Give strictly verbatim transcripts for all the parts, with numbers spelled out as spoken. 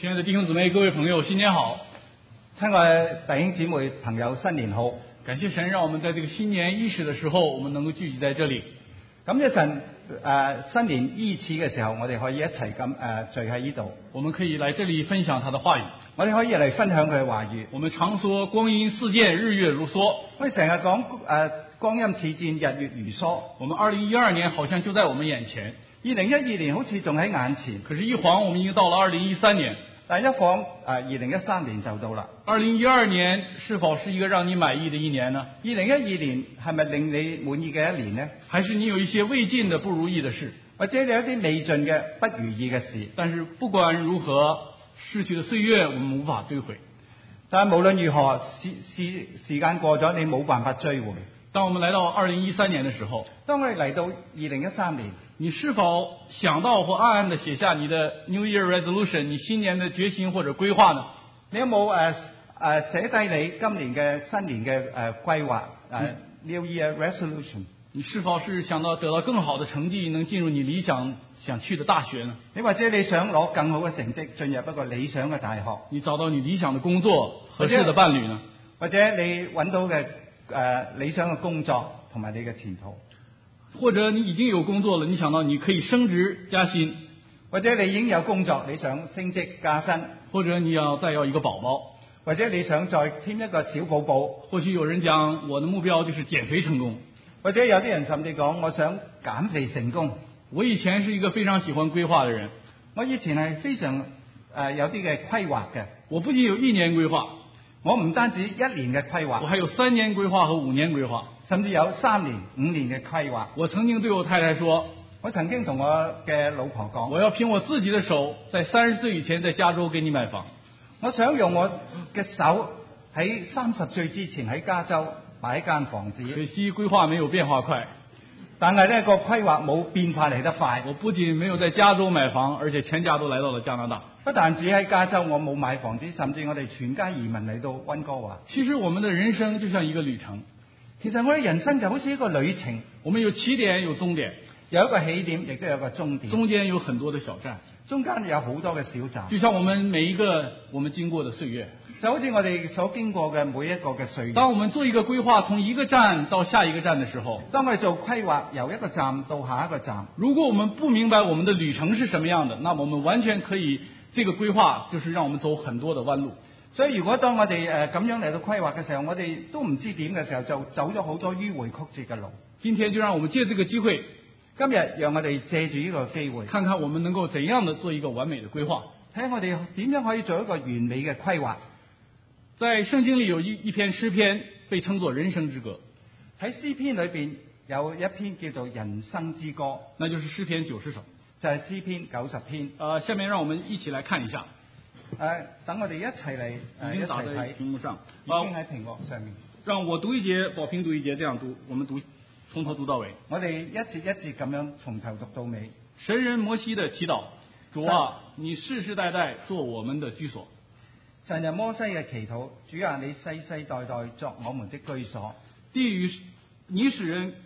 亲爱的弟兄姊妹、各位朋友，新年好！ 親愛弟兄姊妹朋友，新年好！ 感謝神，讓我們在這個新年伊始的時候，我們能夠聚集在這裡。 咁一陣誒新年伊始嘅時候，我哋可以一齊咁誒聚喺呢度。 我們可以來這裡分享他的話語。 我哋可以嚟分享佢嘅話語。 我們常說光陰似箭，日月如梭。 我哋成日講誒光陰似箭，日月如梭。 我們二零一二年好像就在我們眼前。 二零一二年好似仲喺眼前， 可是一晃我們已經到了二零一三年。 但一晃誒二零一三年就到啦。 二零一二年是否是一個讓你滿意的一年呢？ 二零一二年係咪令你滿意嘅一年呢？ 還是你有一些未盡的不如意的事？ 或者你有一啲未盡嘅不如意嘅事？ 但是不管如何，逝去的歲月我們無法追回。 但係無論如何，時時時間過咗，你冇辦法追回。 當我們來到二零一三年的時候， 當我哋嚟到二零一三年， 你是否想到或暗暗地寫下你的 New Year Resolution， 你新年的決心或者規劃呢？ 你有冇誒誒寫低你今年嘅新年嘅誒規劃誒 New Year Resolution？ 你是否是想到得到更好的成績，能進入你理想想去的大學呢？ 你或者你想攞更好嘅成績，進入一個理想嘅大學？ 你找到你理想的工作，合適的伴侶呢？ 或者你揾到嘅誒、呃、理想嘅工作同埋你嘅前途？ 或者你已經有工作了，你想到你可以升職加薪？ 或者你已經有工作，你想升職加薪？ 或者你要再要一個寶寶？ 或者你想再添一個小寶寶？ 或許有人講，我的目標就是減肥成功。 或者有啲人甚至講，我想減肥成功。 我以前是一個非常喜歡規劃的人， 我以前係非常誒、呃、有啲嘅規劃嘅。 我不僅有一年規劃， 我唔單止一年嘅規劃， 我還有三年規劃和五年規劃， 甚至有三年、五年嘅規劃。 我曾經對我太太說， 我曾經同我嘅老婆講， 我要憑我自己的手，在三十歲以前在加州給你買房。 我想用我嘅手喺三十歲之前喺加州買一間房子。 可惜規劃沒有變化快， 但係呢個規劃冇變化嚟得快。 我不僅沒有在加州買房，而且全家都來到了加拿大。 不但止喺加州我冇買房子，甚至我哋全家移民嚟到溫哥華。 其實我們的人生就像一個旅程， 其實我哋人生就好似一個旅程， 我們有起點有終點， 有一個起點亦都有一個終點， 中間有很多的小站， 中間有好多嘅小站， 就像我們每一個我們經過的歲月， 就好似我哋所經過嘅每一個嘅歲月。 當我們做一個規劃，從一個站到下一個站的時候， 當我哋做規劃由一個站到下一個站， 如果我們不明白我們的旅程是什麼樣的，那麼我們完全可以，這個規劃就是讓我們走很多的彎路。 所以如果當我哋誒咁樣嚟到規劃嘅時候，我哋都唔知點嘅時候，就走咗好多迂迴曲折嘅路。 今天就讓我們借這個機會， 今日讓我哋借住呢個機會， 看看我們能夠怎樣的做一個完美的規劃， 睇下我哋點樣可以做一個完美嘅規劃。 在聖經裏有一一篇詩篇被稱作人生之歌， 喺詩篇裏邊有一篇叫做人生之歌， 那就是詩篇九十首， 就係詩篇九十篇。 呃，下面讓我們一起來看一下。 誒、呃，等我哋一齊嚟誒一齊睇。 屏幕上， 已經喺屏幕上面。 讓我讀一節，寶平讀一節，這樣讀，我們讀從頭讀到尾。 我哋一節一節咁樣從頭讀到尾。 神人摩西的祈禱，主啊，你世世代代做我們的居所。 神人摩西嘅祈禱，主啊，你世世代代作我們的居所。 地與你使人，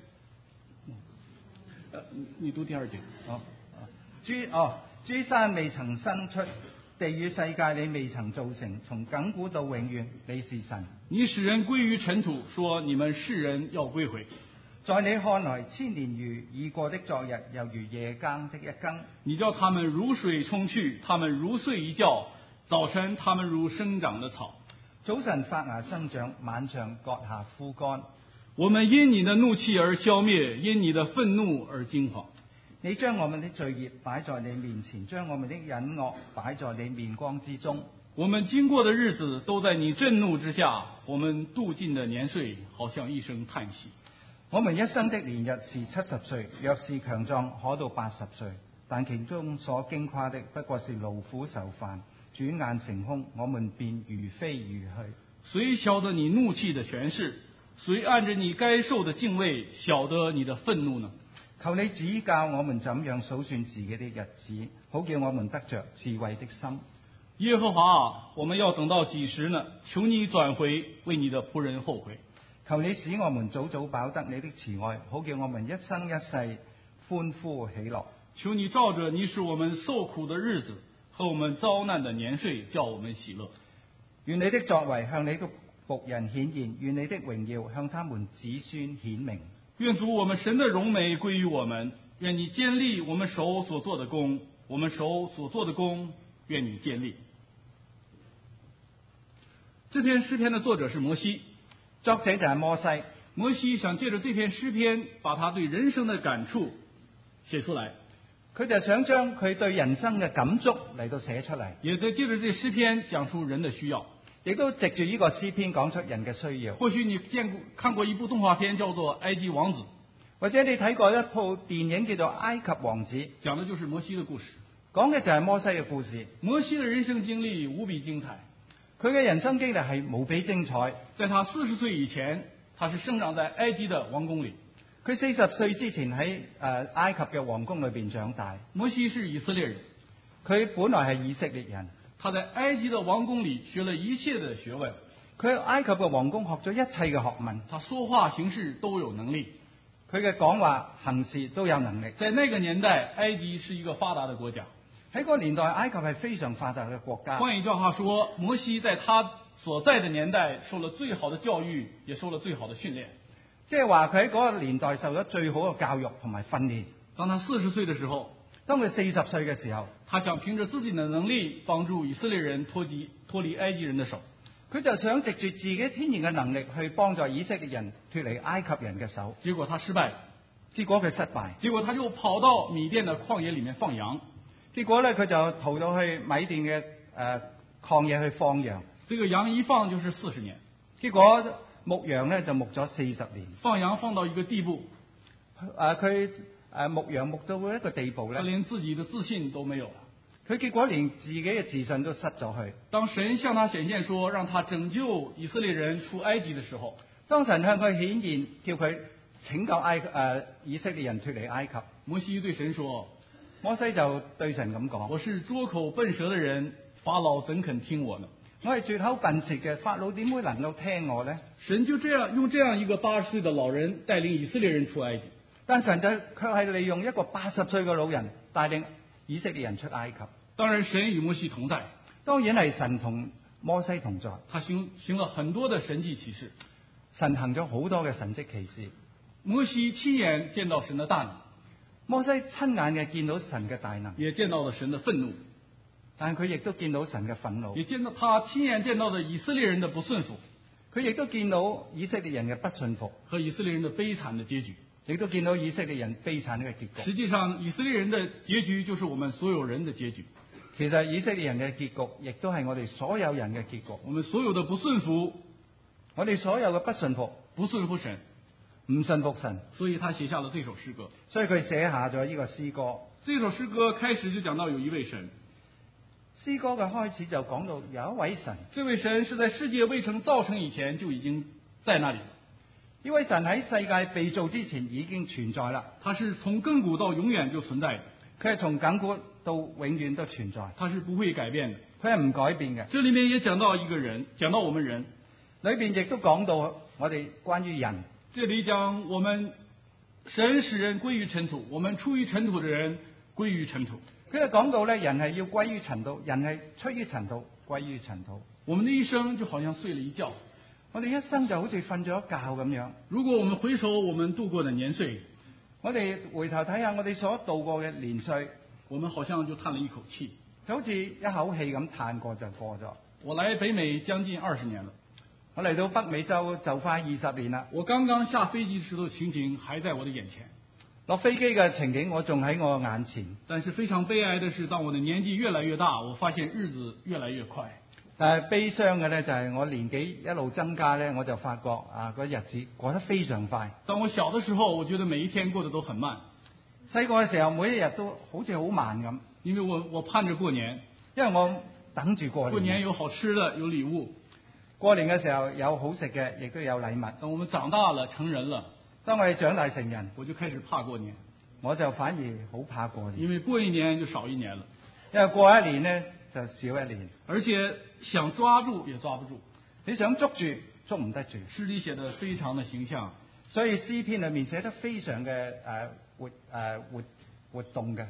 呃，你讀第二節。 哦，諸哦，諸山未曾生出，地與世界你未曾造成，從亙古到永遠，你是神。 你使人歸於塵土，說你們世人要歸回。 在你看來，千年如已過的昨日，猶如夜更的一更。 你叫他們如水沖去，他們如睡一覺；早晨他們如生長的草。 早晨發芽生長，晚上割下枯乾。 我們因你的怒氣而消滅，因你的憤怒而驚惶。 你將我們的罪孽擺在你面前，將我們的隱惡擺在你面光之中。 我們經過的日子都在你震怒之下，我們度盡的年歲好像一聲嘆息。 我們一生的年日是七十歲，若是強壯可到八十歲，但其中所經誇的不過是勞苦愁煩，轉眼成空，我們便如飛如去。 誰曉得你怒氣的權勢？誰按着你該受的敬畏曉得你的憤怒呢？ 求你指教我們怎樣數算自己的日子，好叫我們得着智慧的心。 耶和華啊，我們要等到幾時呢？求你轉回，為你的僕人後悔。 求你使我們早早飽得你的慈愛，好叫我們一生一世歡呼喜樂。 求你照着你使我們受苦的日子和我們遭難的年歲叫我們喜樂。 願你的作為向你的僕人顯現，願你的榮耀向他們子孫顯明。 願主我們神的榮美歸於我們，願你堅立我們手所做的工，我們手所做的工，願你堅立。這篇詩篇的作者是摩西， 作者就係摩西。 摩西想借着這篇詩篇，把他對人生的感觸寫出來。 佢就想將佢對人生嘅感觸嚟到寫出嚟， 也在借着這詩篇講出人的需要， 亦都藉住呢個詩篇講出人嘅需要。 或許你見過看過一部動畫片叫做《埃及王子》， 或者你睇過一套電影叫做《埃及王子》， 講的就是摩西的故事， 講嘅就係摩西嘅故事。 摩西的人生經歷無比精彩， 佢嘅人生經歷係無比精彩。 在他四十歲以前，他是生長在埃及的王宮裏。 佢四十歲之前喺誒埃及嘅皇宮裏邊長大。 摩西是以色列人， 佢本來係以色列人， 他在埃及的王宮裏學了一切的學問。 佢喺埃及嘅皇宮學咗一切嘅學問。 他說話行事都有能力， 佢嘅講話行事都有能力。 在那個年代，埃及是一個發達的國家。 喺嗰個年代，埃及係非常發達嘅國家。 換一句話說，摩西在他所在的年代受了最好的教育，也受了最好的訓練。 即係話佢喺嗰個年代受咗最好嘅教育同埋訓練。 當他四十歲的時候， 當佢四十歲嘅時候， 他想憑着自己的能力幫助以色列人脫離脫離埃及人的手。 佢就想藉住自己天然嘅能力去幫助以色列人脫離埃及人嘅手。 結果他失敗， 結果佢失敗。 結果他就跑到米甸的曠野裡面放羊。 結果咧，佢就逃到去米甸嘅誒曠野去放羊。 這個羊一放就是四十年。 結果牧羊咧就牧咗四十年。 放羊放到一個地步， 誒佢誒牧羊牧到一個地步咧， 他連自己的自信都沒有了。 佢結果連自己嘅自信都失咗去。 當神向他顯現說讓他拯救以色列人出埃及的時候， 當神向佢顯現叫佢拯救埃誒、呃、以色列人脫離埃及， 摩西對神說： 摩西就對神咁講： 我是拙口笨舌的人，法老怎肯聽我呢？ 我係絕口笨舌嘅，法老點會能夠聽我呢？ 神就這樣用這樣一個八十歲的老人帶領以色列人出埃及， 但神就卻係利用一個八十歲嘅老人帶領以色列人出埃及。 當然神與摩西同在， 當然係神同摩西同在。 他行行了很多的神蹟奇事， 神行咗好多嘅神蹟奇事。 摩西親眼見到神的大能， 摩西親眼嘅見到神嘅大能， 也見到了神的憤怒。 但佢亦都見到神嘅憤怒， 也見到他親眼見到的以色列人的不順服， 佢亦都見到以色列人嘅不順服和以色列人的悲慘的結局， 亦都見到以色列人悲慘嘅結局。 實際上，以色列人的結局就是我們所有人的結局。 其實以色列人嘅結局，亦都係我哋所有人嘅結局。 我們所有的不順服， 我哋所有嘅不順服， 不順服神， 唔順服神， 所以他寫下了這首詩歌。 所以佢寫下咗呢個詩歌。 這首詩歌開始就講到有一位神。 詩歌嘅開始就講到有一位神， 這位神是在世界未成造成以前就已經在那裡。 呢位神喺世界被造之前已經存在啦。 他是從亙古到永遠就存在的， 佢係從亙古到永遠都存在， 他是不會改變的， 佢係唔改變嘅。 這裡面也講到一個人，講到我們人， 裏邊亦都講到我哋關於人。 這裡講我們神使人歸於塵土，我們出於塵土的人歸於塵土。 佢就講到咧，人係要歸於塵土，人係出於塵土，歸於塵土。 我們的一生就好像睡了一覺， 我哋一生就好似瞓咗一覺咁樣。 如果我們回首我們度過的年歲， 我哋回頭睇下我哋所度過嘅年歲， 我們好像就嘆了一口氣， 就好似一口氣咁嘆過就過咗。 我來北美將近二十年了， 我嚟到北美洲就快二十年啦。 我剛剛下飛機時的情景還在我的眼前。 落飛機嘅情景我仲喺我眼前， 但是非常悲哀的是，當我的年紀越來越大，我發現日子越來越快。 但係悲傷嘅咧就係我年紀一路增加咧，我就發覺啊個日子過得非常快。 當我小的時候，我覺得每一天過得都很慢。 細個嘅時候，每一日都好似好慢咁， 因為我我盼着過年， 因為我等住過年。 過年有好吃的，有禮物。 過年嘅時候有好食嘅，亦都有禮物。 等我們長大了，成人了。 當我哋長大成人， 我就開始怕過年， 我就反而好怕過年， 因為過一年就少一年了， 因為過一年呢就少一年， 而且想抓住也抓不住， 你想捉住捉唔得住。 詩裡寫得非常的形象， 所以詩篇裏面寫得非常嘅誒活誒活活動嘅。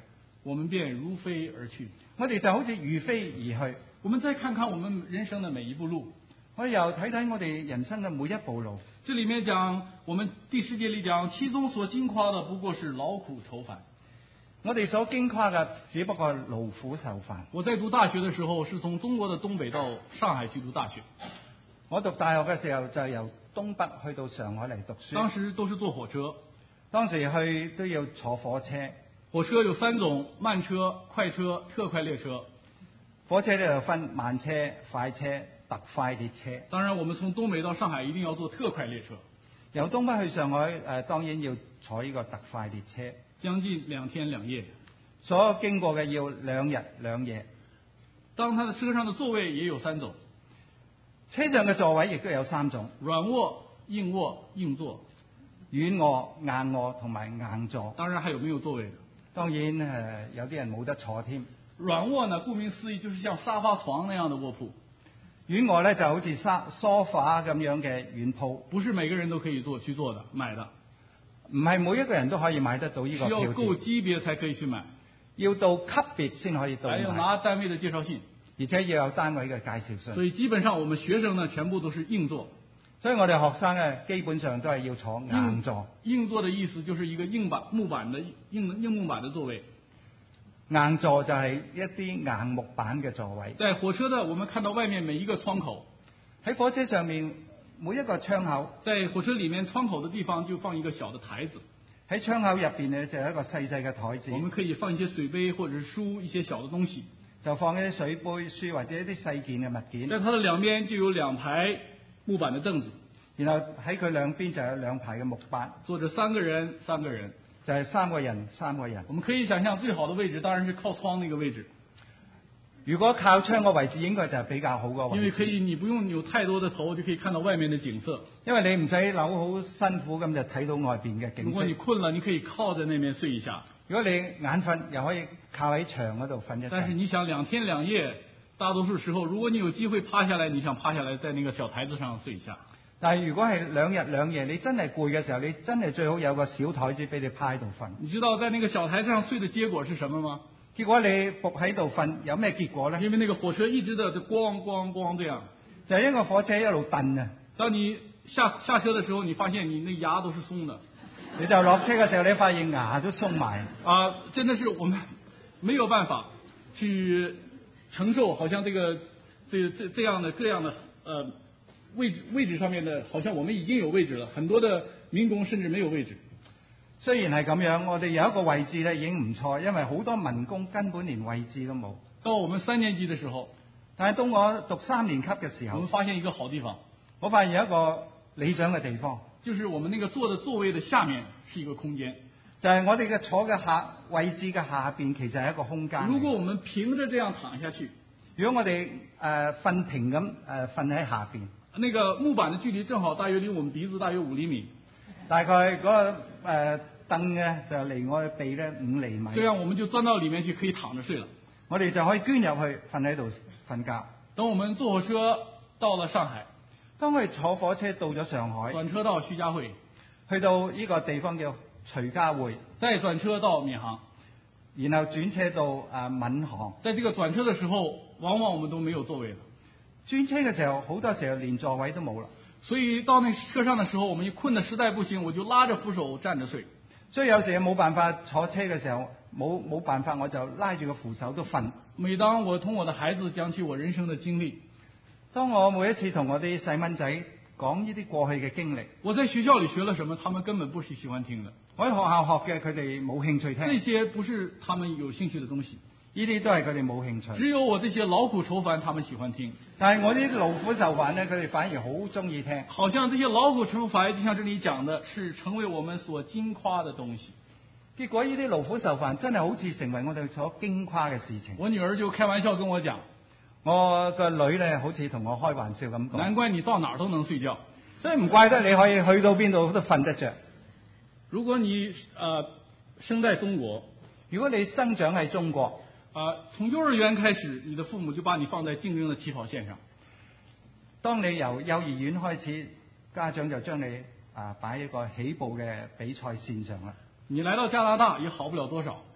我們便如飛而去。 我哋就好似如飛而去。 我們再看看我們人生的每一步路， 我哋又睇睇我哋人生嘅每一步路。 這裡面講，我們第十節裡講，其中所矜誇的不過是勞苦愁煩。 我哋所矜誇嘅只不過勞苦愁煩。 我在讀大學的時候，是從中國的東北到上海去讀大學。 我讀大學嘅時候就由東北去到上海嚟讀書。 當時都是坐火車， 當時去都要坐火車。 火車有三種：慢車、快車、特快列車。 火車呢就分慢車、快車、特快列車。 當然，我們從東北到上海一定要坐特快列車。 由東北去上海，誒、呃、當然要坐呢個特快列車。 將近兩天兩夜， 所經過嘅要兩日兩夜。 當他的車上的座位也有三種， 車上嘅座位亦都有三種： 軟臥、硬臥、硬座。 軟臥、硬臥同埋硬座。 當然還有沒有座位的。 當然誒、呃，有啲人冇得坐添。 軟臥呢，顧名思義，就是像沙發床那樣的臥鋪。 軟臥咧就好似沙梳化咁樣嘅軟鋪， 不是每個人都可以做去做的買的， 唔係每一個人都可以買得到呢個票。 需要夠級別才可以去買， 要到級別先可以到買。 還要拿單位的介紹信， 而且要有單位嘅介紹信。 所以基本上我們學生呢，全部都是硬座。 所以我哋學生咧，基本上都係要坐硬座。 硬，硬座的意思就是一個硬板木板的硬硬木板的座位。 硬座就係一啲硬木板嘅座位。 在火車的，我們看到外面每一個窗口， 喺火車上面每一個窗口， 在火車裡面窗口的地方就放一個小的台子。 喺窗口入邊呢，就有一個細細嘅台子。 我們可以放一些水杯或者是書，一些小的東西， 就放一啲水杯、書或者一啲細件嘅物件。 在它的兩邊就有兩排木板的凳子， 然後喺佢兩邊就有兩排嘅木板， 坐着三個人，三個人。 就係三個人，三個人。 我們可以想象最好的位置當然是靠窗那個位置。 如果靠窗個位置應該就係比較好個位置。 因為可以你不用扭太多的頭就可以看到外面的景色。 因為你唔使扭好辛苦咁就睇到外邊嘅景色。 如果你困了，你可以靠在那邊睡一下。 如果你眼瞓，又可以靠喺牆嗰度瞓一陣。 但是你想兩天兩夜，大多數時候如果你有機會趴下來，你想趴下來在那個小台子上睡一下。但係如果係兩日兩夜，你真係攰嘅時候，你真係最好有個小台子俾你趴喺度瞓。你知道在那個小台子上睡的結果是什麼嗎？結果你伏喺度瞓，有咩結果呢？因為那個火車一直的咣咣咣這樣，就係一個火車一路蹬啊。當你下下車的時候，你發現你那牙都是鬆的。你就落車嘅時候，你發現牙都鬆埋。啊，真的是我們沒有辦法去承受，好像這個這這這樣的各樣的呃。位置位置上面的，好像我們已經有位置了，很多的民工甚至沒有位置。雖然係咁樣，我哋有一個位置咧已經唔錯，因為好多民工根本連位置都冇。到我們三年級的時候，但係當我讀三年級嘅時候，我們發現一個好地方，我發現有一個理想嘅地方，就是我們那個坐的座位的下面是一個空間，就係我哋嘅坐嘅下位置嘅下邊其實係一個空間。如果我們平着這樣躺下去，如果我哋誒瞓平咁誒瞓喺下邊。那個木板的距離正好大約離我們鼻子大約五厘米，大概嗰、那個誒凳呢就離我嘅鼻呢五厘米。這樣我們就鑽到裏面去，可以躺着睡了。我哋就可以捐入去瞓喺度瞓覺。等我們坐火車到了上海，當我哋坐火車到咗上海，轉車到徐家匯，去到呢個地方叫徐家匯，再轉車到閔行，然後轉車到誒閔行。在這個轉車的時候，往往我們都沒有座位了。轉車嘅時候，好多時候連座位都冇啦。所以到那車上的時候，我們一困得實在不行，我就拉着扶手站着睡。所以有時冇辦法坐車嘅時候，冇冇辦法，我就拉住個扶手都瞓。每當我同我的孩子講起我人生的經歷，當我每一次同我啲細蚊仔講呢啲過去嘅經歷，我在學校裏學了什麼，他們根本不是喜歡聽的。我喺學校學嘅，佢哋冇興趣聽。這些不是他們有興趣的東西。呢啲都係佢哋冇興趣。只有我這些勞苦愁煩，他們喜歡聽。但係我啲勞苦愁煩呢，佢哋反而好中意聽。好像這些勞苦愁煩，就像這裡講的，是成為我們所矜誇的東西。結果呢啲勞苦愁煩真係好似成為我哋所矜誇嘅事情。我女兒就開玩笑跟我講，我個女呢好似同我開玩笑咁講。難怪你到哪兒都能睡覺，所以唔怪得你可以去到邊度都瞓得着。如果你呃生在中國，如果你生長喺中國。啊，從幼兒園開始，你的父母就把你放在競爭的起跑線上。當你由幼兒園開始，家長就將你啊擺一個起步嘅比賽線上啦。你來到加拿大也好不了多少，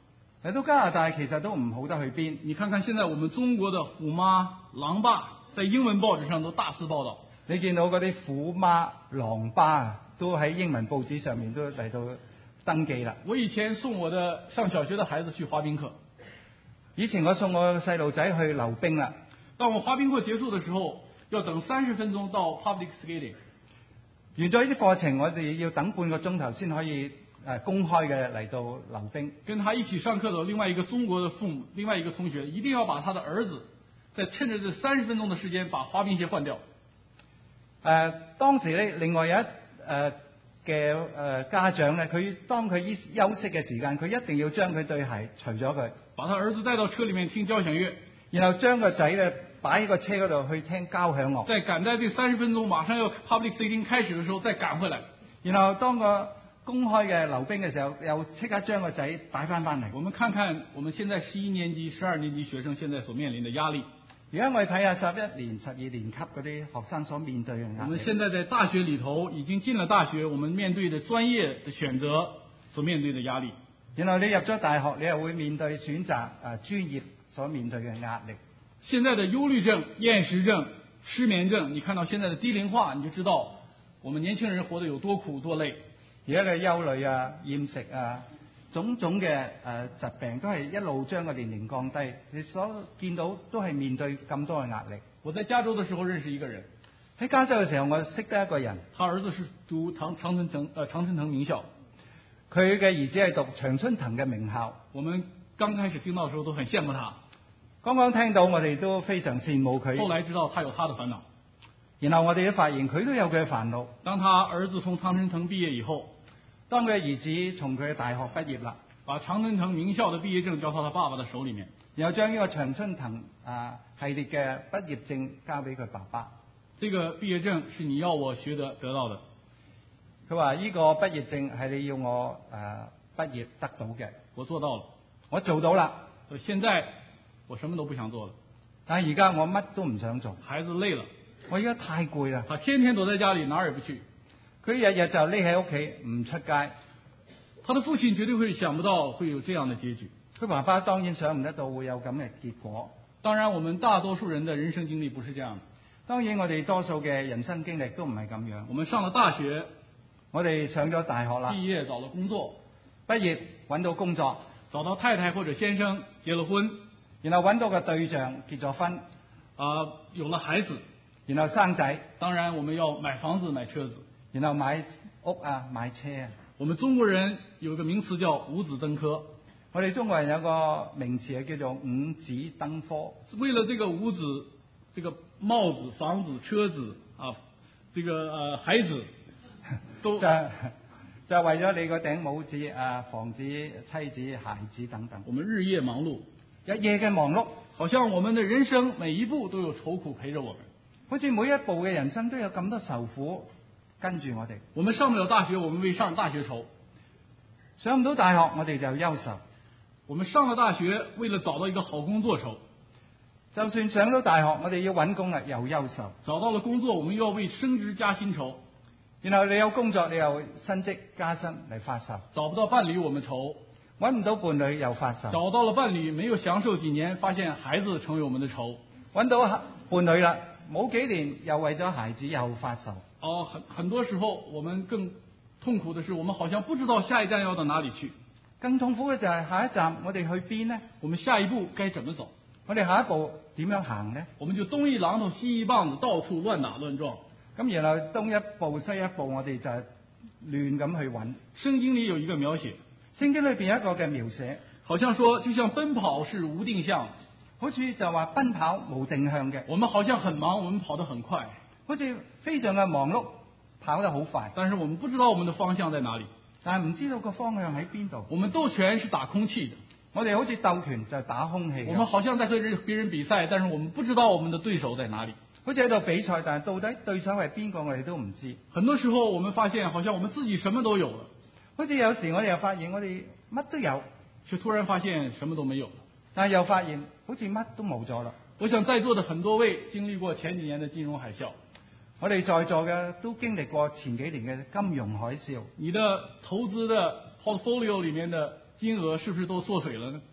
嚟到加拿大其實都唔好得去邊。 你看看現在我們中國的虎媽、狼爸，在英文報紙上都大肆報道。 你見到嗰啲虎媽、狼爸都喺英文報紙上面都嚟到登記啦。 我以前送我的上小學的孩子去滑冰課， 以前我送我細路仔去溜冰啦。 當我滑冰課結束的時候，要等三十分鐘到 public skating。 完咗呢啲課程，我哋要等半個鐘頭先可以誒公開嘅嚟到溜冰。 跟他一起上課的另外一個中國的父母，另外一個同學，一定要把他的兒子，在趁着這三十分鐘的時間，把滑冰鞋換掉。誒、 呃，當時咧，另外有一誒嘅誒家長咧，佢當佢依休息嘅時間，佢一定要將佢對鞋除咗佢， 把他兒子帶到車裡面聽交響樂， 然後將個仔咧擺喺個車嗰度去聽交響樂。 再趕在這三十分鐘馬上要 public skating 開始的時候，再趕回來。 然後當個公開嘅溜冰嘅時候，又即刻將個仔帶翻翻嚟。 我們看看我們現在十一年級、十二年級學生現在所面臨的壓力。 而家我哋睇下十一年、十二年級嗰啲學生所面對嘅壓力。 我們現在在大學裡頭已經進了大學，我們面對的專業的選擇所面對的壓力。 然後你入咗大學，你又會面對選擇啊專業所面對嘅壓力。 現在的憂慮症、厭食症、失眠症，你看到現在的低齡化，你就知道我們年輕人活得有多苦多累。 而家嘅憂慮啊、厭食啊，種種嘅誒、呃、疾病都係一路將個年齡降低。你所見到都係面對咁多嘅壓力。 我在加州的時候認識一個人， 喺加州嘅時候我識得一個人， 他兒子是讀長長春藤呃長春藤名校， 佢嘅兒子係讀長春藤嘅名校。 我們剛開始聽到的時候都很羨慕他， 剛剛聽到我哋都非常羨慕佢。 後來知道他有他的煩惱。 然後我哋都發現佢都有佢嘅煩惱。 當他兒子從常春藤畢業以後， 當佢嘅兒子從佢嘅大學畢業啦， 把常春藤名校的畢業證交到他爸爸的手裡面， 然後將呢個長春藤啊系列嘅畢業證交俾佢爸爸。 這個畢業證是你要我學得得到的。 佢話呢個畢業證係你要我誒、呃、畢業得到嘅。 我做到了， 我做到啦。 現在我什麼都不想做了。 但係而家我乜都唔想做。 孩子累了。 我而家太攰啦。 他天天躲在家裡，哪兒也不去。 佢日日就匿喺屋企，唔出街。 他的父親絕對會想不到會有這樣的結局。 佢爸爸當然想唔得到會有咁嘅結果。 當然，我們大多數人的人生經歷不是這樣的。 當然，我哋多數嘅人生經歷都唔係咁樣。 我們上了大學， 我哋上咗大學啦， 畢業找了工作， 畢業揾到工作， 找到太太或者先生，結了婚， 然後揾到個對象，結咗婚， 啊、呃，有了孩子。 然後生仔， 當然我們要買房子買車子， 然後買屋啊買車啊。 我們中國人有個名詞叫五子登科， 我哋中國人有個名詞係叫做五子登科。 為了這個五子，這個帽子、房子、車子啊，這個呃孩子，都就就為咗你個頂帽子啊、房子、妻子、孩子等等。 我們日夜忙碌， 日夜嘅忙碌， 好像我們的人生每一步都有愁苦陪着我們。 好似每一步嘅人生都有咁多愁苦跟住我哋。 我們上不了大學，我們為上大學愁； 上唔到大學，我哋就憂愁。 我們上了大學，為了找到一個好工作愁； 就算上到大學，我哋要揾工啦，又憂愁。 找到了工作，我們又要為升職加薪愁； 然後你有工作，你又升職加薪嚟發愁。 找不到伴侶，我們愁； 揾唔到伴侶又發愁。 找到了伴侶，沒有享受幾年，發現孩子成為我們的愁； 揾到伴侶啦。冇幾年又為咗孩子又發愁。 哦，很很多時候我們更痛苦的是，我們好像不知道下一站要到哪裏去。 更痛苦嘅就係下一站我哋去邊呢？ 我們下一步該怎麼走？ 我哋下一步點樣行呢？ 我們就東一榔頭西一棒子，到處亂打亂撞。 咁然後東一步西一步，我哋就亂咁去揾。 聖經裏有一個描寫， 聖經裏邊有一個嘅描寫， 好像說就像奔跑是無定向。 好似就話奔跑無定向嘅， 我們好像很忙，我們跑得很快， 好似非常嘅忙碌，跑得好快。 但是我們不知道我們的方向在哪裏， 但係唔知道個方向喺邊度。 我們鬥拳是打空氣的， 我哋好似鬥拳就係打空氣。 我們好像在和別人比賽，但是我們不知道我們的對手在哪裏。 好似喺度比賽，但係到底對手係邊個，我哋都唔知。 很多時候我們發現，好像我們自己什麼都有了， 好似有時我哋又發現我哋乜都有， 卻突然發現什麼都沒有了。 但係又發現好似乜都冇咗啦。 我想在座的很多位經歷過前幾年的金融海嘯， 我哋在座嘅都經歷過前幾年嘅金融海嘯。 你的投資的 portfolio 裡面的金額是不是都縮水了呢？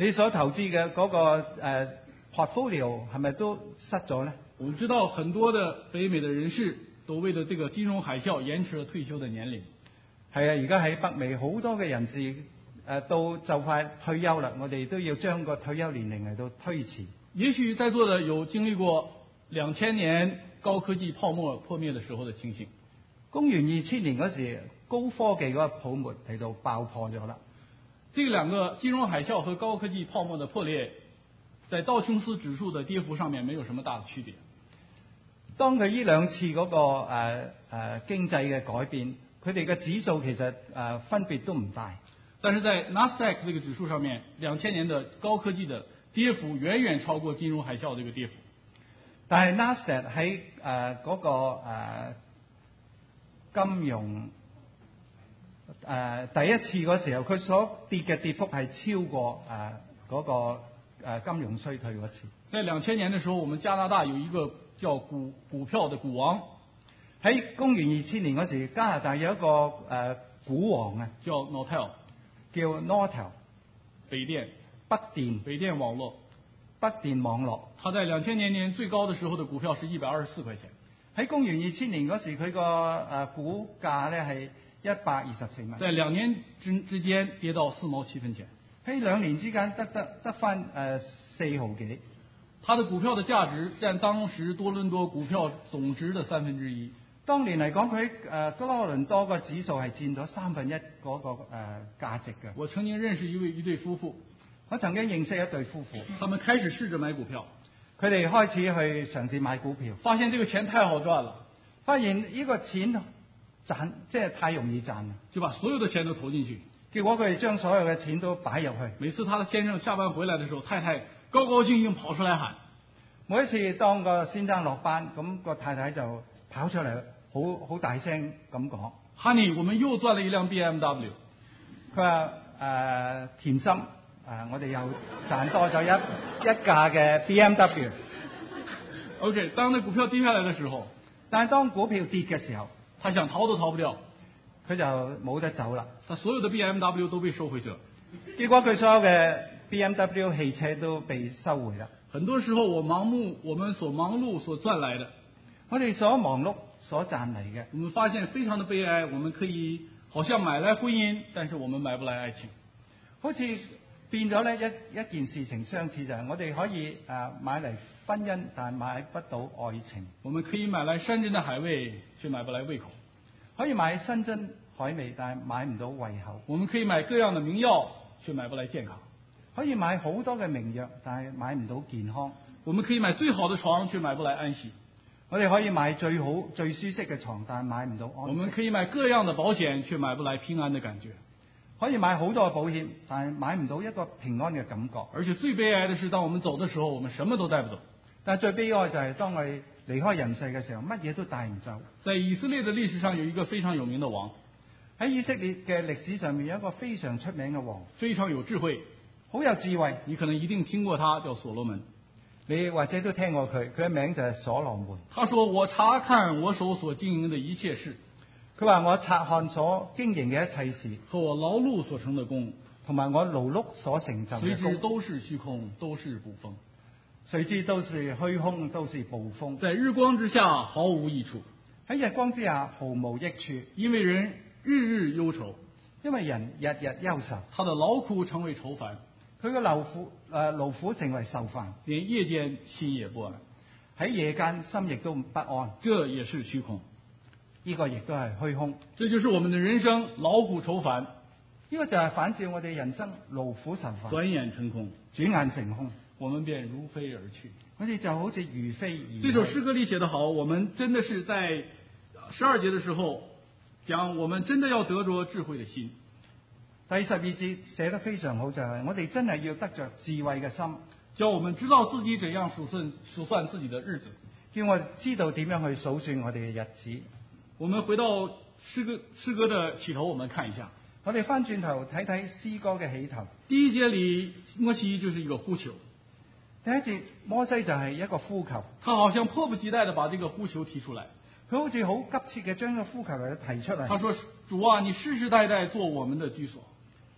你所投資嘅嗰個誒 portfolio 係咪都失咗呢？ 我們知道很多的北美的人士都為了這個金融海嘯延遲了退休的年齡。 係啊，而家喺北美好多嘅人士誒、呃、到就快退休啦，我哋都要將個退休年齡嚟到推遲。 也許在座的有經歷過兩千年高科技泡沫破滅的時候的情形。 公元二千年嗰時，高科技嗰個泡沫喺度爆破咗啦。 這兩個金融海嘯和高科技泡沫的破裂，在道瓊斯指數的跌幅上面沒有什麼大的區別。 當佢呢兩次嗰、那個誒誒、呃呃、經濟嘅改變，佢哋嘅指數其實誒、呃、分別都唔大。 但是在 Nasdaq 這個指數上面，兩千年的高科技的跌幅遠遠超過金融海嘯這個跌幅。 但係 Nasdaq 喺誒嗰個誒、呃、金融誒、呃、第一次嗰時候，佢所跌嘅跌幅係超過誒嗰、呃那個誒、呃、金融衰退嗰次。 在兩千年的時候，我們加拿大有一個叫股股票的股王。 喺公元二千年嗰時，加拿大有一個誒、呃、股王啊， 叫 Nortel， 叫 Nortel， 北電北電北電網絡。 北電網絡， 它在兩千年年最高的時候的股票是一百二十四塊錢。 喺公元二千年嗰時，佢個誒股價咧係一百二十四蚊。 在兩年之之間跌到四毛七分錢。 喺兩年之間得得得翻誒四毫幾。 它的股票的價值佔當時多倫多股票總值的三分之一。 當年嚟講，佢誒多倫多個指數係佔咗三分一嗰個誒價值嘅。 我曾經認識一位一對夫婦， 我曾經認識一對夫婦， 他們開始試着買股票， 佢哋開始去嘗試買股票， 發現這個錢太好賺了， 發現呢個錢賺即係太容易賺啦， 就把所有的錢都投進去。 結果佢哋將所有嘅錢都擺入去。 每次他的先生下班回來的時候，太太高高興興跑出來喊。 每一次當個先生落班，咁個太太就跑出嚟，好好大聲咁講 ：Honey， 我們又賺了一輛 B M W。 佢話誒甜心，誒、呃、我哋又賺多咗一一架嘅 B M W。 OK， 當那股票跌下來的時候， 但係當股票跌嘅時候， 他想逃都逃不掉， 佢就冇得走啦。 他所有的 B M W 都被收回去了。 結果佢所有嘅 B M W 汽車都被收回啦。 很多時候，我盲目，我們所忙碌所賺來的， 我哋所忙碌所賺嚟嘅， 我們發現非常的悲哀。我們可以好像買來婚姻，但是我們買不來愛情。 好似變咗咧一一件事情相似，就係我哋可以誒買嚟婚姻，但係買不到愛情。 我們可以買來山珍的海味，卻買不來胃口。 可以買山珍海味，但係買唔到胃口。 我們可以買各樣的名藥，卻買不來健康。 可以買好多嘅名藥，但係買唔到健康。 我們可以買最好的床，卻買不來安息。 我哋可以買最好最舒適嘅床，但係買唔到安息。 我們可以買各樣的保險，卻買不來平安的感覺。 可以買好多嘅保險，但係買唔到一個平安嘅感覺。 而且最悲哀的是，當我們走的時候，我們什麼都帶不走。 但係最悲哀就係當我哋離開人世嘅時候，乜嘢都帶唔走。 在以色列的歷史上，有一個非常有名的王。 喺以色列嘅歷史上面，有一個非常出名嘅王， 非常有智慧。 好有智慧， 你可能一定聽過他，叫所羅門。 你或者都聽過佢，佢嘅名就係所羅門。 他說：我查看我手所經營的一切事。 佢話我察看所經營嘅一切事， 和我勞碌所成的功， 同埋我勞碌所成就嘅功， 誰知都是虛空，都是捕風。 誰知都是虛空，都是捕風。 在日光之下毫無益處， 喺日光之下毫無益處， 因為人日日憂愁， 因為人日日憂愁， 他的勞苦成為愁煩。 佢嘅勞苦誒勞苦成為愁煩， 連夜間心也不安， 喺夜間心亦都不安。 這也是虛空， 呢個亦都係虛空。 這就是我們的人生勞苦愁煩。 呢個就係反照我哋人生勞苦愁煩， 轉眼成空， 轉眼成空， 我們便如飛而去。 我哋就好似如飛而去。 這首詩歌裏寫得好，我們真的是在十二節的時候講，我們真的要得着智慧的心。 第十二節寫得非常好，就係、是、我哋真係要得着智慧嘅心， 叫我們知道自己怎樣數算數算自己的日子， 叫我知道點樣去數算我哋嘅日子。 我們回到詩歌詩歌的起頭，我們看一下。 我哋翻轉頭睇睇詩歌嘅起頭。 第一節裏，摩西就是一個呼求。 第一節摩西就係一個呼求， 他好像迫不及待地把這個呼求提出來。 佢好似好急切嘅將個呼求嚟提出嚟。 他說：主啊，你世世代代做我們的居所。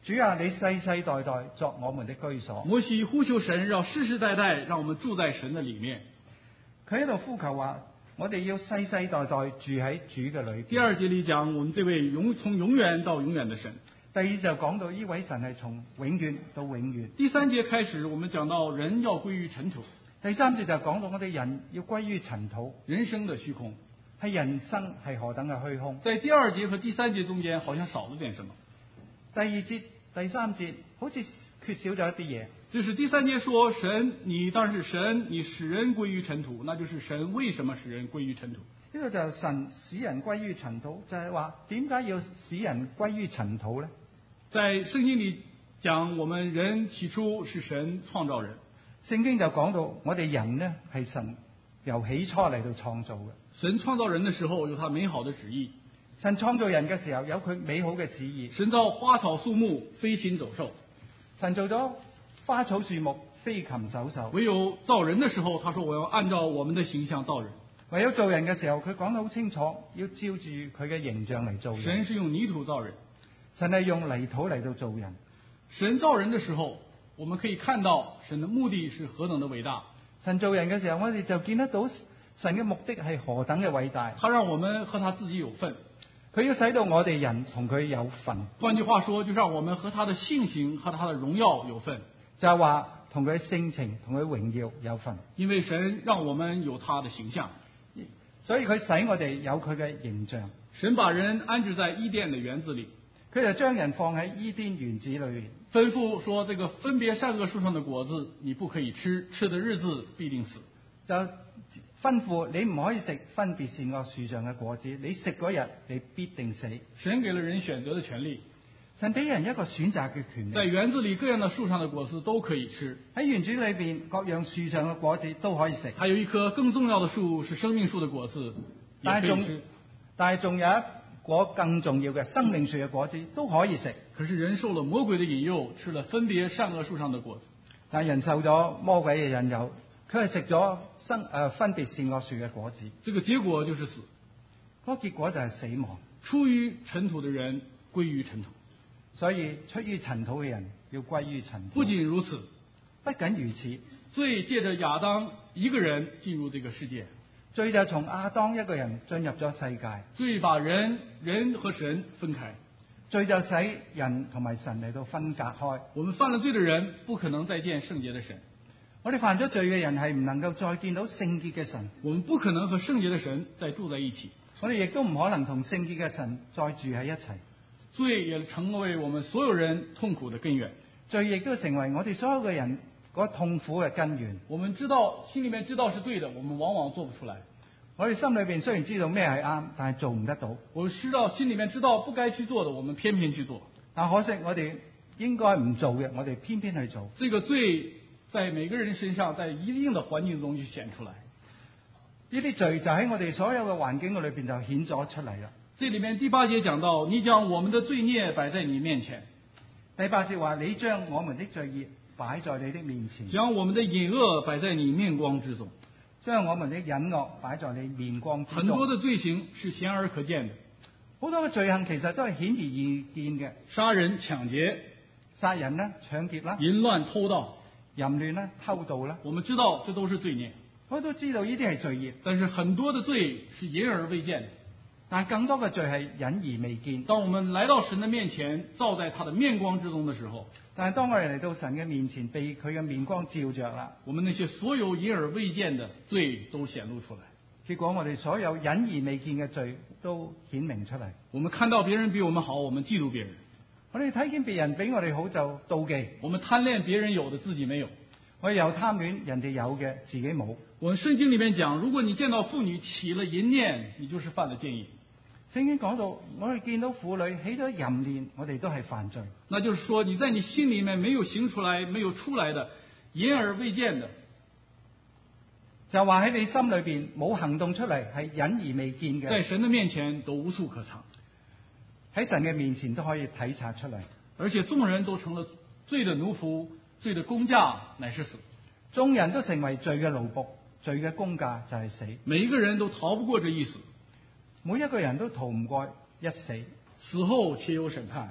主啊，你世世代代作我們的居所。 摩西呼求神，讓世世代代讓我們住在神的裡面。 佢喺度呼求話，我哋要世世代代住喺主嘅裏邊。 第二節裡講，我們這位永從永遠到永遠的神。 第二就講到呢位神係從永遠到永遠。 第三節開始，我們講到人要歸於塵土。 第三節就講到我哋人要歸於塵土， 人生的虛空。 係人生係何等嘅虛空。 在第二節和第三節中間，好像少了點什麼。 第二節、第三節好似缺少咗一啲嘢。 就是第三節說神，你當然是神，你使人歸於塵土，那就是神為什麼使人歸於塵土？ 呢個就係神使人歸於塵土，就係話點解要使人歸於塵土呢？ 在聖經裡講，我們人起初是神創造人。 聖經就講到我哋人呢係神由起初嚟到創造嘅。 神創造人的時候有他美好的旨意。 神創造人嘅時候有佢美好嘅旨意。 神造花草樹木、飛禽走獸。神做咗花草樹木、飛禽走獸。 唯有造人的時候，他說我要按照我們的形象造人。 唯有造人嘅時候，佢講得好清楚，要照住佢嘅形象嚟造人。 神是用泥土造人。 神係用泥土嚟到造人。 神造人的時候，我們可以看到神的目的是何等的偉大。 神造人嘅時候，我哋就見得到神嘅目的係何等嘅偉大。 他讓我們和他自己有份。 佢要使到我哋人同佢有份。 換句話說，就讓我們和他的性情和他的榮耀有份。 就係話同佢性情、同佢榮耀有份。 因為神讓我們有他的形象， 所以佢使我哋有佢嘅形象。 神把人安置在伊甸的園子裡。 佢就將人放喺伊甸園子裏面， 吩咐說：這個分別善惡樹上的果子你不可以吃，吃的日子必定死。 就吩咐你唔可以食分別善惡樹上嘅果子，你食嗰日你必定死。 神給了人選擇的權利， 神俾人一個選擇嘅權利。 在園子裡各樣的樹上的果子都可以吃， 喺園子裏邊各樣樹上嘅果子都可以食。 還有一棵更重要的樹是生命樹的果子，也可以吃。 但係仲有一果更重要嘅生命樹嘅果子都可以食。 可是人受了魔鬼的引誘，吃了分別善惡樹上的果子。 但係人受咗魔鬼嘅引誘，佢係食咗生誒分別善惡樹嘅果子。 這個結果就是死。 嗰個結果就係死亡。 出於塵土的人歸於塵土。 所以出於塵土嘅人要歸於塵土。 不僅如此， 不僅如此， 罪借着亞當一個人進入這個世界。 罪就從亞當一個人進入咗世界。 罪把人人和神分開。 罪就使人同埋神嚟到分隔開。 我們犯了罪的人不可能再見聖潔的神。 我哋犯咗罪嘅人係唔能夠再見到聖潔嘅神。 我們不可能和聖潔的神再住在一起。 我哋亦都唔可能同聖潔嘅神再住喺一齊。 罪也成為我們所有人痛苦的根源。 罪亦都成為我哋所有嘅人嗰痛苦嘅根源。 我們知道，心裏面知道是對的，我們往往做不出來。 我哋心裏邊雖然知道咩係啱，但係做唔得到。 我知道，心裏面知道不該去做的，我們偏偏去做。 但可惜我哋應該唔做嘅，我哋偏偏去做。 這個罪在每個人身上，在一定的環境中就顯出來。 呢啲罪就喺我哋所有嘅環境裏邊就顯咗出嚟啦。 這裏面第八節講到，你將我們的罪孽擺在你面前。 第八節話，你將我們的罪孽擺在你的面前， 將我們的隱惡擺在你面光之中， 將我們的隱惡擺在你面光之中。 很多的罪行是顯而可見的， 好多嘅罪行其實都係顯而易見嘅， 殺人、搶劫、 殺人啦、搶劫啦、 淫亂、偷盜、 淫亂啦、偷盜啦。 我們知道這都是罪孽， 我都知道呢啲係罪孽， 但是很多的罪是隱而未見的。 但更多嘅罪係隱而未見。 當我們來到神的面前，照在他的面光之中的時候， 但係當我哋嚟到神嘅面前，被佢嘅面光照着啦， 我們那些所有隱而未見的罪都顯露出來。 結果我哋所有隱而未見嘅罪都顯明出嚟。 我們看到別人比我們好，我們嫉妒別人。 我哋睇見別人比我哋好就妒忌。 我們貪戀別人有的自己沒有。 我哋又貪戀人哋有嘅自己冇。 我們聖經裏面講，如果你見到婦女起了淫念，你就是犯了姦淫。 聖經講到，我哋見到婦女起咗淫念，我哋都係犯罪。 那就是說，你在你心裏面沒有行出來、沒有出來的隱而未見的， 就話喺你心裏邊冇行動出嚟，係隱而未見嘅， 在神的面前都無處可藏。 喺神嘅面前都可以體察出嚟。 而且眾人都成了罪的奴僕，罪的工價乃是死。 眾人都成為罪嘅奴僕，罪嘅工價就係死。 每一個人都逃不過這一死。 每一個人都逃唔過一死， 死後且有審判，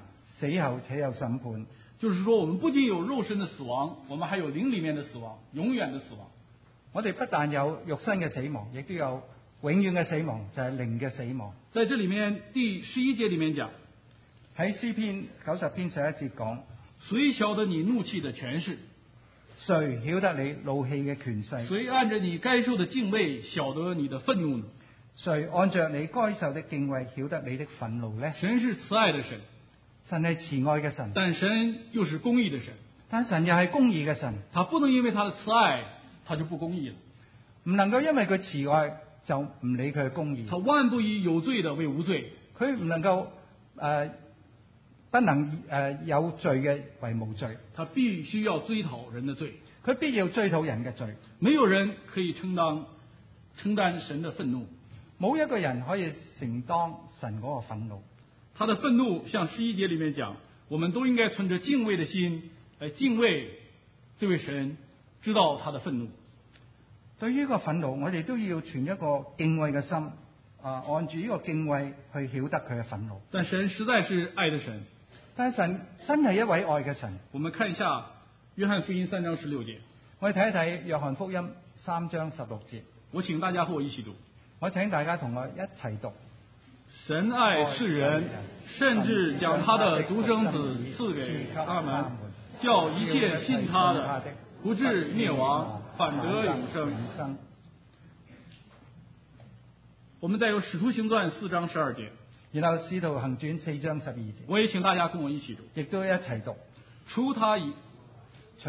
死後且有審判。 就是說，我們不僅有肉身的死亡，我們還有靈裏面的死亡，永遠的死亡。 我哋不但有肉身嘅死亡，亦都有永遠嘅死亡，就係靈嘅死亡。 在這裏面第十一節裏面講， 喺詩篇九十篇十一節講， 誰曉得你怒氣的權勢？ 誰曉得你怒氣嘅權勢？ 誰按着你該受的敬畏曉得你的憤怒呢？ 誰按着你該受的敬畏曉得你的憤怒呢？ 神是慈愛的神， 神係慈愛嘅神， 但神又是公義的神。 但神又係公義嘅神， 他不能因為他的慈愛，他就不公義了。 唔能夠因為佢慈愛就唔理佢嘅公義。 他萬不以有罪的為無罪， 佢唔能夠誒、呃、不能誒、呃、有罪嘅為無罪。 他必須要追討人的罪， 佢必要追討人嘅罪。 沒有人可以承擔承擔神的憤怒， 冇一個人可以承擔神嗰個憤怒。 他的憤怒，像十一節裏面講，我們都應該存着敬畏的心來敬畏這位神，知道他的憤怒。 對於個憤怒，我哋都要存一個敬畏嘅心，啊，按住呢個敬畏去曉得佢嘅憤怒。 但神實在是愛的神， 但係神真係一位愛嘅神。 我們看一下約翰福音三章十六節， 我哋睇一睇約翰福音三章十六節。我請大家和我一起讀。 我請大家同我一齊讀。 神愛世人，甚至將他的獨生子賜給他們，叫一切信他的不至滅亡，反得永生。我們再有使徒行傳四章十二節， 然後使徒行傳四章十二節， 我也請大家跟我一起讀， 亦都一齊讀。 除他以除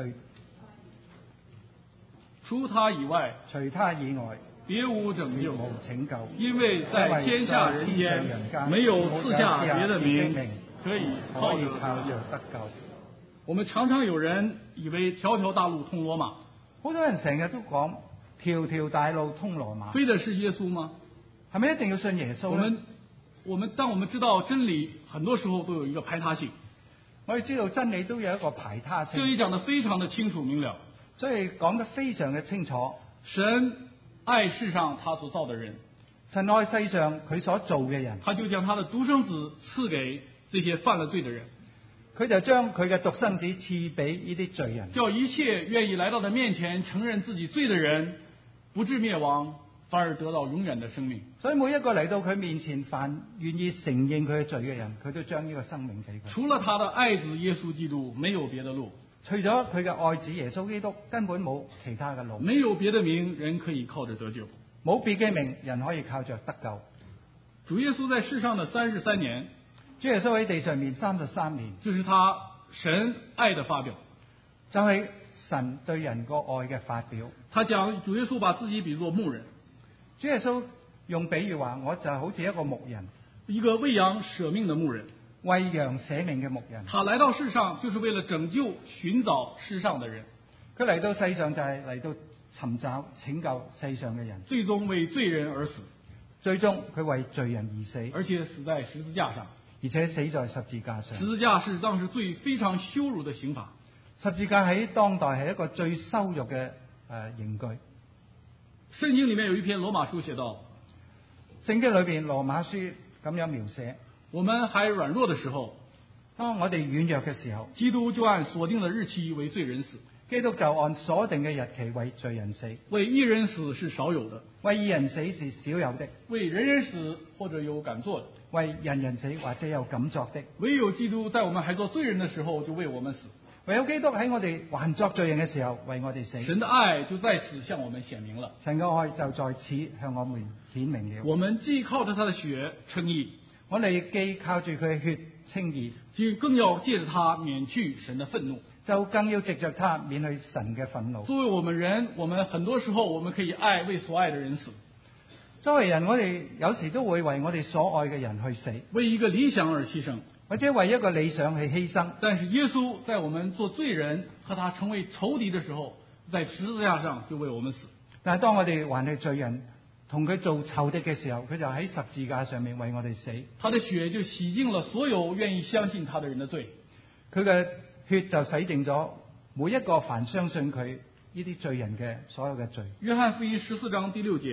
除他以外， 除他以外， 別無拯救， 無拯救， 因為在天下人間沒有賜下別的名可以靠着得救。 我們常常有人以為條條大路通羅馬， 好多人成日都講條條大路通羅馬， 非得是耶穌嗎？ 係咪一定要信耶穌？ 我們我們當我們知道真理，很多時候都有一個排他性。 我哋知道真理都有一個排他性。 這裡講得非常的清楚明了， 所以講得非常嘅清楚。 神愛世上他所造的人， 神愛世上佢所做嘅人， 他就將他的獨生子賜給這些犯了罪的人。 佢就將佢嘅獨生子賜俾呢啲罪人， 叫一切願意來到他面前承認自己罪的人，不至滅亡，反而得到永遠的生命。 所以每一個嚟到佢面前，凡願意承認佢嘅罪嘅人，佢都將呢個生命俾佢。 除了他的愛子耶穌基督，沒有別的路。 除咗佢嘅愛子耶穌基督，根本冇其他嘅路。 沒有別的名，人可以靠着得救。 冇別嘅名，人可以靠着得救。 主耶穌在世上的三十三年， 主耶穌喺地上面三十三年， 就是他神愛的發表， 就係神對人個愛嘅發表。 他講主耶穌把自己比作牧人， 主耶穌用比喻話，我就好似一個牧人， 一個為羊捨命的牧人， 為羊捨命嘅牧人。 他來到世上就是為了拯救尋找世上的人， 佢嚟到世上就係嚟到尋找拯救世上嘅人， 最終為罪人而死， 最終佢為罪人而死， 而且死在十字架上。 而且死在十字架上。 十字架是當時最非常羞辱的刑罰。 十字架喺當代係一個最羞辱嘅誒刑具。 聖經裏面有一篇羅馬書寫道， 聖經裏邊羅馬書咁樣描寫： 我們還軟弱的時候， 當我哋軟弱嘅時候， 基督就按鎖定的日期為罪人死。 基督就按鎖定嘅日期為罪人死。 為義人死是少有的， 為義人死是少有的。 為人人死或者有敢做的， 為人人死或者有敢作的。 唯有基督在我們還做罪人的時候就為我們死。 唯有基督喺我哋還作罪人嘅時候為我哋死。 神的愛就在此向我們顯明了。 神嘅愛就在此向我們顯明了。 我們既靠着他的血稱義， 我哋既靠住佢嘅血稱義， 就更要借着他免去神的憤怒， 就更要藉着他免去神嘅憤怒。 作為我們人，我們很多時候我們可以愛為所愛的人死。 作為人，我哋有時都會為我哋所愛嘅人去死， 為一個理想而犧牲， 或者為一個理想去犧牲。 但是耶穌在我們做罪人和他成為仇敵的時候，在十字架上就為我們死。 但係當我哋還係罪人，同佢做仇敵嘅時候，佢就喺十字架上面為我哋死。 他的血就洗淨了所有願意相信他的人的罪。 佢嘅血就洗淨咗每一個凡相信佢呢啲罪人嘅所有嘅罪。 約翰福音十四章第六節，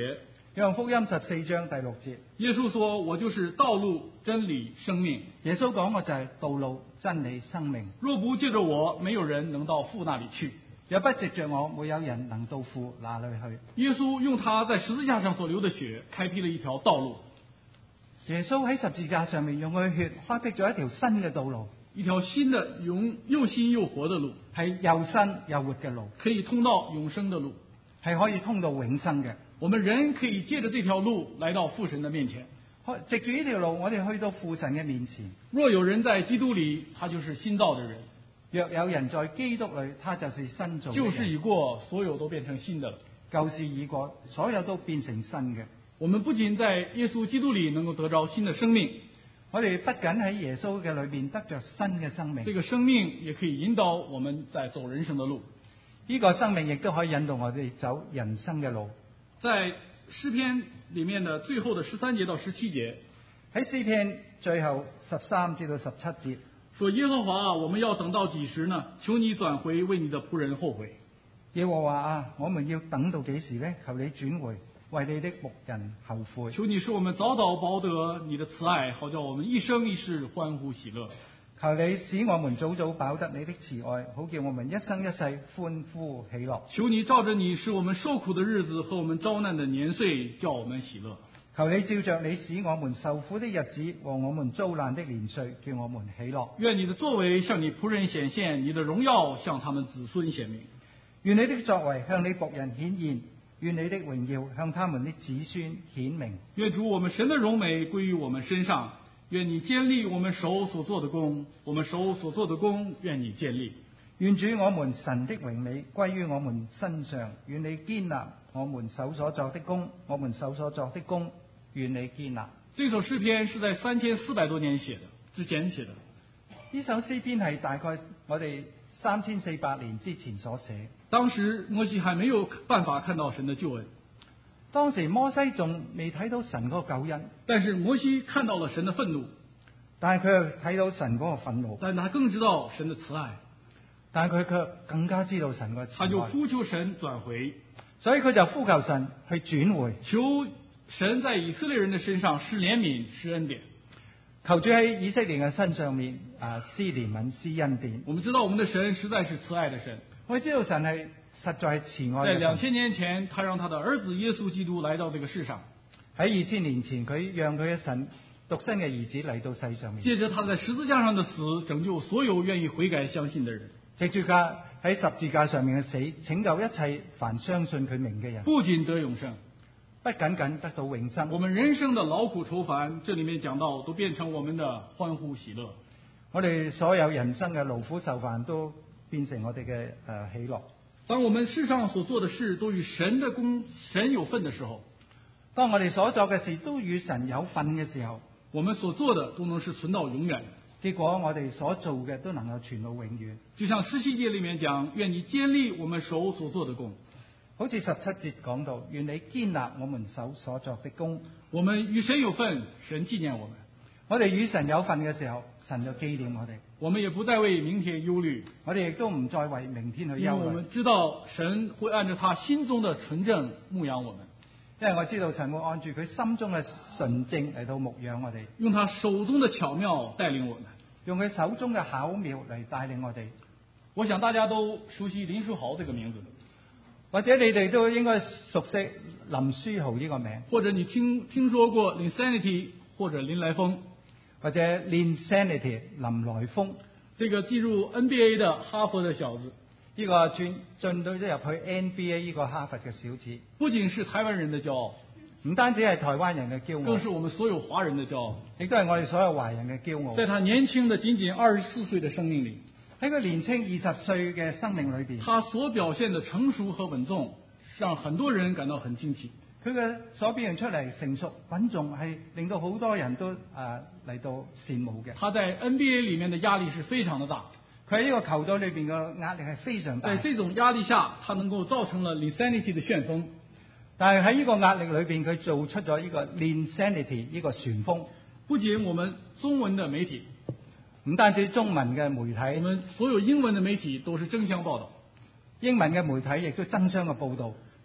約翰福音十四章第六節， 耶穌說：我就是道路、真理、生命。 耶穌講我就係道路、真理、生命。 若不借着我，沒有人能到父那裡去。 也不藉着我，沒有人能到父那裡去。 耶穌用他在十字架上所流的血，開闢了一條道路。 耶穌喺十字架上面用佢嘅血開闢咗一條新嘅道路， 一條新的永又新又活的路， 係又新又活嘅路， 可以通到永生的路， 係可以通到永生嘅。 我們人可以借着這條路來到父神的面前。 藉住呢條路，我哋去到父神嘅面前。 若有人在基督裡，他就是新造的人。 若有人在基督裡，他就是新造的人。 舊事已過，所有都變成新的了。 舊事已過，所有都變成新嘅。 我們不僅在耶穌基督裡能夠得着新的生命， 我哋不僅喺耶穌嘅裏邊得着新嘅生命， 這個生命也可以引導我們在走人生的路。 呢個生命亦都可以引導我哋走人生嘅路。 在詩篇裡面的最後的十三節到十七節， 喺詩篇最後十三至到十七節， 說耶和華啊，我們要等到幾時呢？求你轉回，為你的僕人後悔。 耶和華啊，我們要等到幾時呢？求你轉回，為你的僕人後悔。 求你使我們早早報得你的慈愛，好叫我們一生一世歡呼喜樂。 求你使我們早早飽得你的慈愛，好叫我們一生一世歡呼喜樂。 求你照着你使我們受苦的日子和我們遭難的年歲，叫我們喜樂。 求你照着你使我們受苦的日子和我們遭難的年歲，叫我們喜樂。 願你的作為向你僕人顯現，你的榮耀向他們子孫顯明。 願你的作為向你僕人顯現，願你的榮耀向他們的子孫顯明。 願主我們神的榮美歸於我們身上。願你堅立我們手所做的工，我們手所做的工，願你堅立。 願主我們神的榮美歸於我們身上，願你堅立我們手所作的工，我們手所作的工，願你堅立。 這首詩篇是在三千四百多年寫的，之前寫的。 呢首詩篇係大概我哋三千四百年之前所寫。 當時摩西還沒有辦法看到神的救恩。 當時摩西仲未睇到神嗰個救恩， 但是摩西看到了神的憤怒， 但係佢又睇到神嗰個憤怒， 但他更知道神的慈愛， 但係佢卻更加知道神個慈愛， 他就呼求神轉回， 所以佢就呼求神去轉回， 求神在以色列人的身上施憐憫、施恩典， 求主喺以色列嘅身上面啊施憐憫、施恩典。 我們知道我們的神實在是慈愛的神， 我哋知道神係實在係慈愛嘅神。 在兩千年前，他讓他的兒子耶穌基督來到這個世上。 喺二千年前，佢讓佢嘅神獨生嘅兒子嚟到世上面， 借着他在十字架上的死，拯救所有願意悔改相信的人。 藉住佢喺十字架上面嘅死，拯救一切凡相信佢名嘅人。 不僅得永生， 不僅僅得到永生， 我們人生的勞苦愁煩，這裏面講到都變成我們的歡呼喜樂。 我哋所有人生嘅勞苦受煩都變成我哋嘅誒喜樂。 當我們世上所做的事都與神的功神有份的時候， 當我哋所做嘅事都與神有份嘅時候， 我們所做的都能是存到永遠。 結果我哋所做嘅都能夠存到永遠。 就像十七節裏面講，願你堅立我們手所做的工。 好似十七節講到，願你堅立我們手所作的工。 我們與神有份，神紀念我們。 我哋與神有份嘅時候，神就紀念我哋。 我們也不再為明天憂慮， 我哋亦都唔再為明天去憂慮。 因為我們知道神會按照他心中的純正牧養我們。 因為我知道神會按住佢心中嘅純正嚟到牧養我哋， 用他手中的巧妙帶領我們， 用佢手中嘅巧妙嚟帶領我哋。 我想大家都熟悉林書豪這個名字， 或者你哋都應該熟悉林書豪呢個名， 或者你聽聽說過 Linsanity 或者林來瘋， 或者 Linsanity 林來瘋， 這個進入 N B A 的哈佛的小子， 呢個轉進到咗入去 N B A 呢個哈佛嘅小子， 不僅是台灣人的驕傲， 唔單止係台灣人嘅驕傲， 更是我們所有華人的驕傲， 亦都係我哋所有華人嘅驕傲。 在他年輕的僅僅二十四歲的生命裏， 喺佢年輕二十歲嘅生命裏邊， 他所表現的成熟和穩重，讓很多人感到很驚奇。 佢嘅所表現出嚟成熟穩重，係令到好多人都誒嚟、呃、到羨慕嘅。 他在 N B A 裏面的壓力是非常的大， 佢喺呢個球隊裏邊嘅壓力係非常大。 在這種壓力下，他能夠造成了 Linsanity 的旋風。 但係喺呢個壓力裏邊，佢做出咗呢個 Linsanity 呢個旋風。 不僅我們中文的媒體， 唔單止中文嘅媒體， 我們所有英文的媒體都是爭相報道。 英文嘅媒體亦都爭相嘅報導。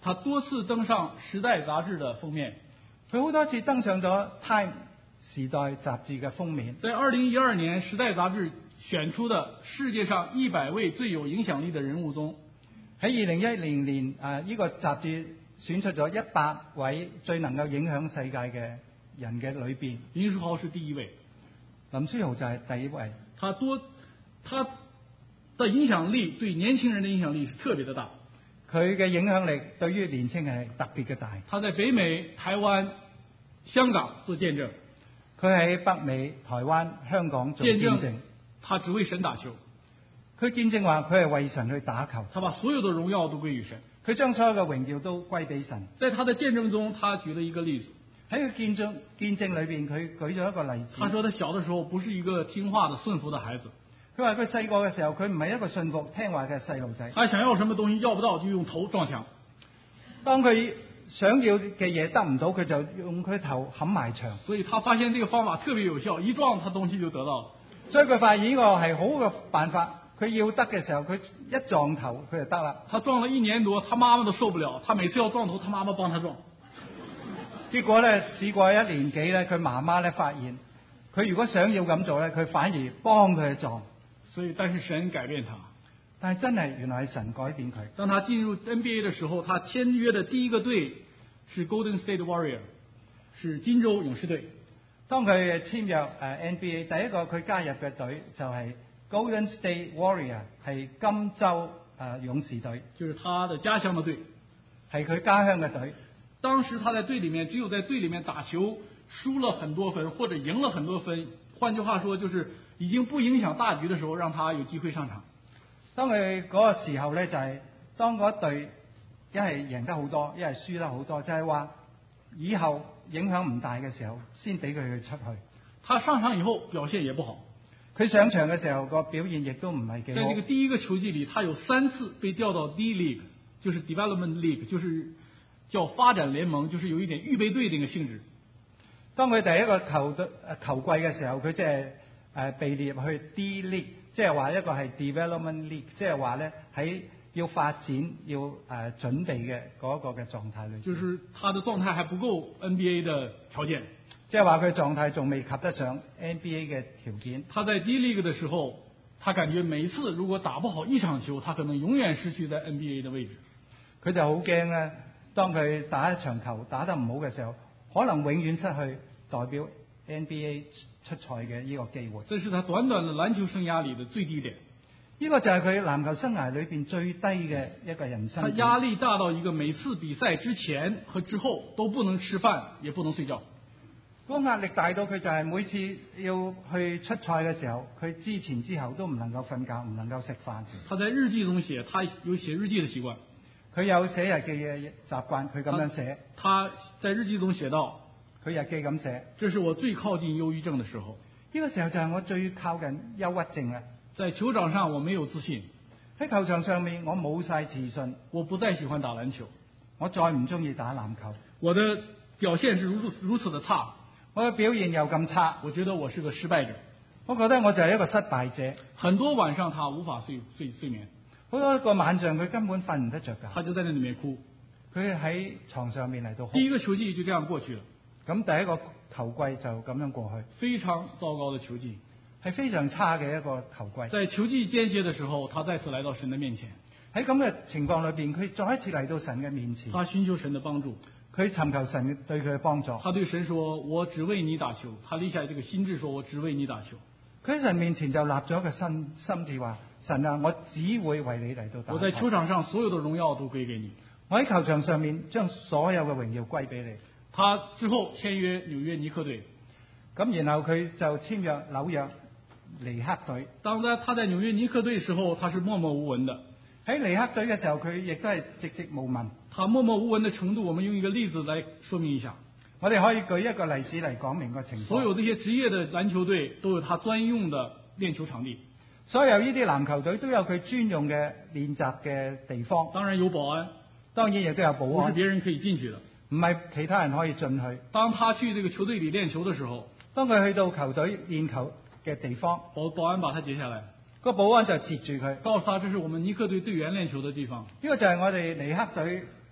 他多次登上《時代》雜誌的封面。 佢好多次登上咗《Time》時代雜誌嘅封面。 在二零一二年，《時代》雜誌選出的世界上一百位最有影響力的人物中， 喺二零一零年誒呢、呃這個雜誌選出咗一百位最能夠影響世界嘅人嘅裏邊， 林書豪是第一位， 林書豪就係第一位。 他多，他的影響力對年輕人的影響力是特別的大。 佢嘅影響力對於年輕人係特別嘅大。 他在北美、台灣、香港做見證。 佢喺北美、台灣、香港做見證。 他只為神打球。 佢見證話佢係為神去打球。 他把所有的榮耀都歸於神。 佢將所有嘅榮耀都歸俾神。 在他的見證中，他舉了一個例子。 喺佢見證見證裏邊，佢舉咗一個例子。 他說他小的時候不是一個聽話的順服的孩子。 佢話佢細個嘅時候，佢唔係一個順服聽話嘅細路仔。 他想要什麼東西要不到，就用頭撞牆。 當佢想要嘅嘢得唔到，佢就用佢頭冚埋牆。 所以他發現這個方法特別有效，一撞他東西就得到了。 所以佢發現呢個係好嘅辦法。佢要得嘅時候，佢一撞頭佢就得啦。 他撞了一年多，他媽媽都受不了。他每次要撞頭，他媽媽幫他撞。 結果咧，試過一年幾咧，佢媽媽咧發現，佢如果想要咁做咧，佢反而幫佢去撞。 所以，但是神改變他。 但係真係原來係神改變佢。 當他進入 N B A 的時候，他簽約的第一個隊是 Golden State Warrior， 是金州勇士隊。 當佢簽約誒 N B A， 第一個佢加入嘅隊就係 Golden State Warrior， 係金州誒勇士隊， 就是他的家鄉的隊， 係佢家鄉嘅隊。 當時他在隊裏面，只有在隊裏面打球輸了很多分或者贏了很多分，換句話說就是已經不影響大局的時候，讓他有機會上場。 當佢嗰個時候咧，就係、是、當嗰隊一係贏得好多，一係輸得好多，就係、是、話以後影響唔大嘅時候，先俾佢去出去。 他上場以後表現也不好， 佢上場嘅時候個表現亦都唔係幾好。 在這個第一個球季裏，他有三次被調到 D League， 就是 Development League， 就是叫發展聯盟，就是有一點預備隊那個性質。 當佢第一個球隊球季嘅時候，佢即係誒被列入去 D League， 即係話一個係 Development League， 即係話咧喺要發展要誒、呃、準備嘅嗰個嘅狀態裏。 就是他的狀態還不夠 N B A 的條件， 即係話佢狀態仲未及得上 N B A 嘅條件。 他在 D League 的時候，他感覺每一次如果打不好一場球，他可能永遠失去在 N B A 的位置。 佢就好驚咧，當佢打一場球打得唔好嘅時候，可能永遠失去代表 N B A 出賽嘅呢個機會。 這是他短短的籃球生涯裏的最低點。 呢個就係佢籃球生涯裏邊最低嘅一個人生。 他壓力大到一個每次比賽之前和之後都不能吃飯，也不能睡覺。 嗰個壓力大到佢就係每次要去出賽嘅時候，佢之前之後都唔能夠瞓覺，唔能夠食飯。 他在日記中寫，他有寫日記的習慣。 佢有寫日記嘅習慣，佢咁樣寫。 他在日記中寫到， 佢日記咁寫， 這是我最靠近憂鬱症的時候。 呢個時候就係我最靠近憂鬱症啦。 在球場上我沒有自信， 喺球場上面我冇晒自信， 我不再喜歡打籃球， 我再唔中意打籃球， 我的表現是如此如此的差， 我嘅表現又咁差， 我覺得我是個失敗者， 我覺得我就係一個失敗者。 很多晚上他無法睡睡睡眠， 好多個晚上佢根本瞓唔得着㗎， 他就在那裏面哭， 佢喺床上面嚟到哭。 第一個球季就這樣過去了， 咁第一個球季就咁樣過去， 非常糟糕的球季。 係非常差嘅一個球季。 在球季間歇的時候，他再次來到神的面前。 喺咁嘅情況裏邊，佢再一次嚟到神嘅面前。 他尋求神的幫助， 佢尋求神對佢嘅幫助。 他對神說：我只為你打球。他立下這個心志，說我只為你打球。 佢喺神面前就立咗一個心心志，話神啊，我只會為你嚟到打球。 我在球場上所有的榮耀都歸給你。 我喺球場上面將所有嘅榮耀歸俾你。 他之後簽約紐約尼克隊， 咁然後佢就簽約紐約尼克隊。 當在他在紐約尼克隊時候，他是默默無聞的。 喺尼克隊嘅時候，佢亦都係寂寂無聞。 他默默無聞的程度，我們用一個例子來說明一下。 我哋可以舉一個例子嚟講明個情況。 所有這些職業的籃球隊都有他專用的練球場地。 所有呢啲籃球隊都有佢專用嘅練習嘅地方。 當然有保安， 當然亦都有保安。 不是別人可以進去的， 唔係其他人可以進去。 當他去這個球隊裏練球的時候， 當佢去到球隊練球嘅地方， 保保安把他截下來， 個保安就截住佢， 告訴他這是我們尼克隊隊員練球的地方。 呢個就係我哋尼克隊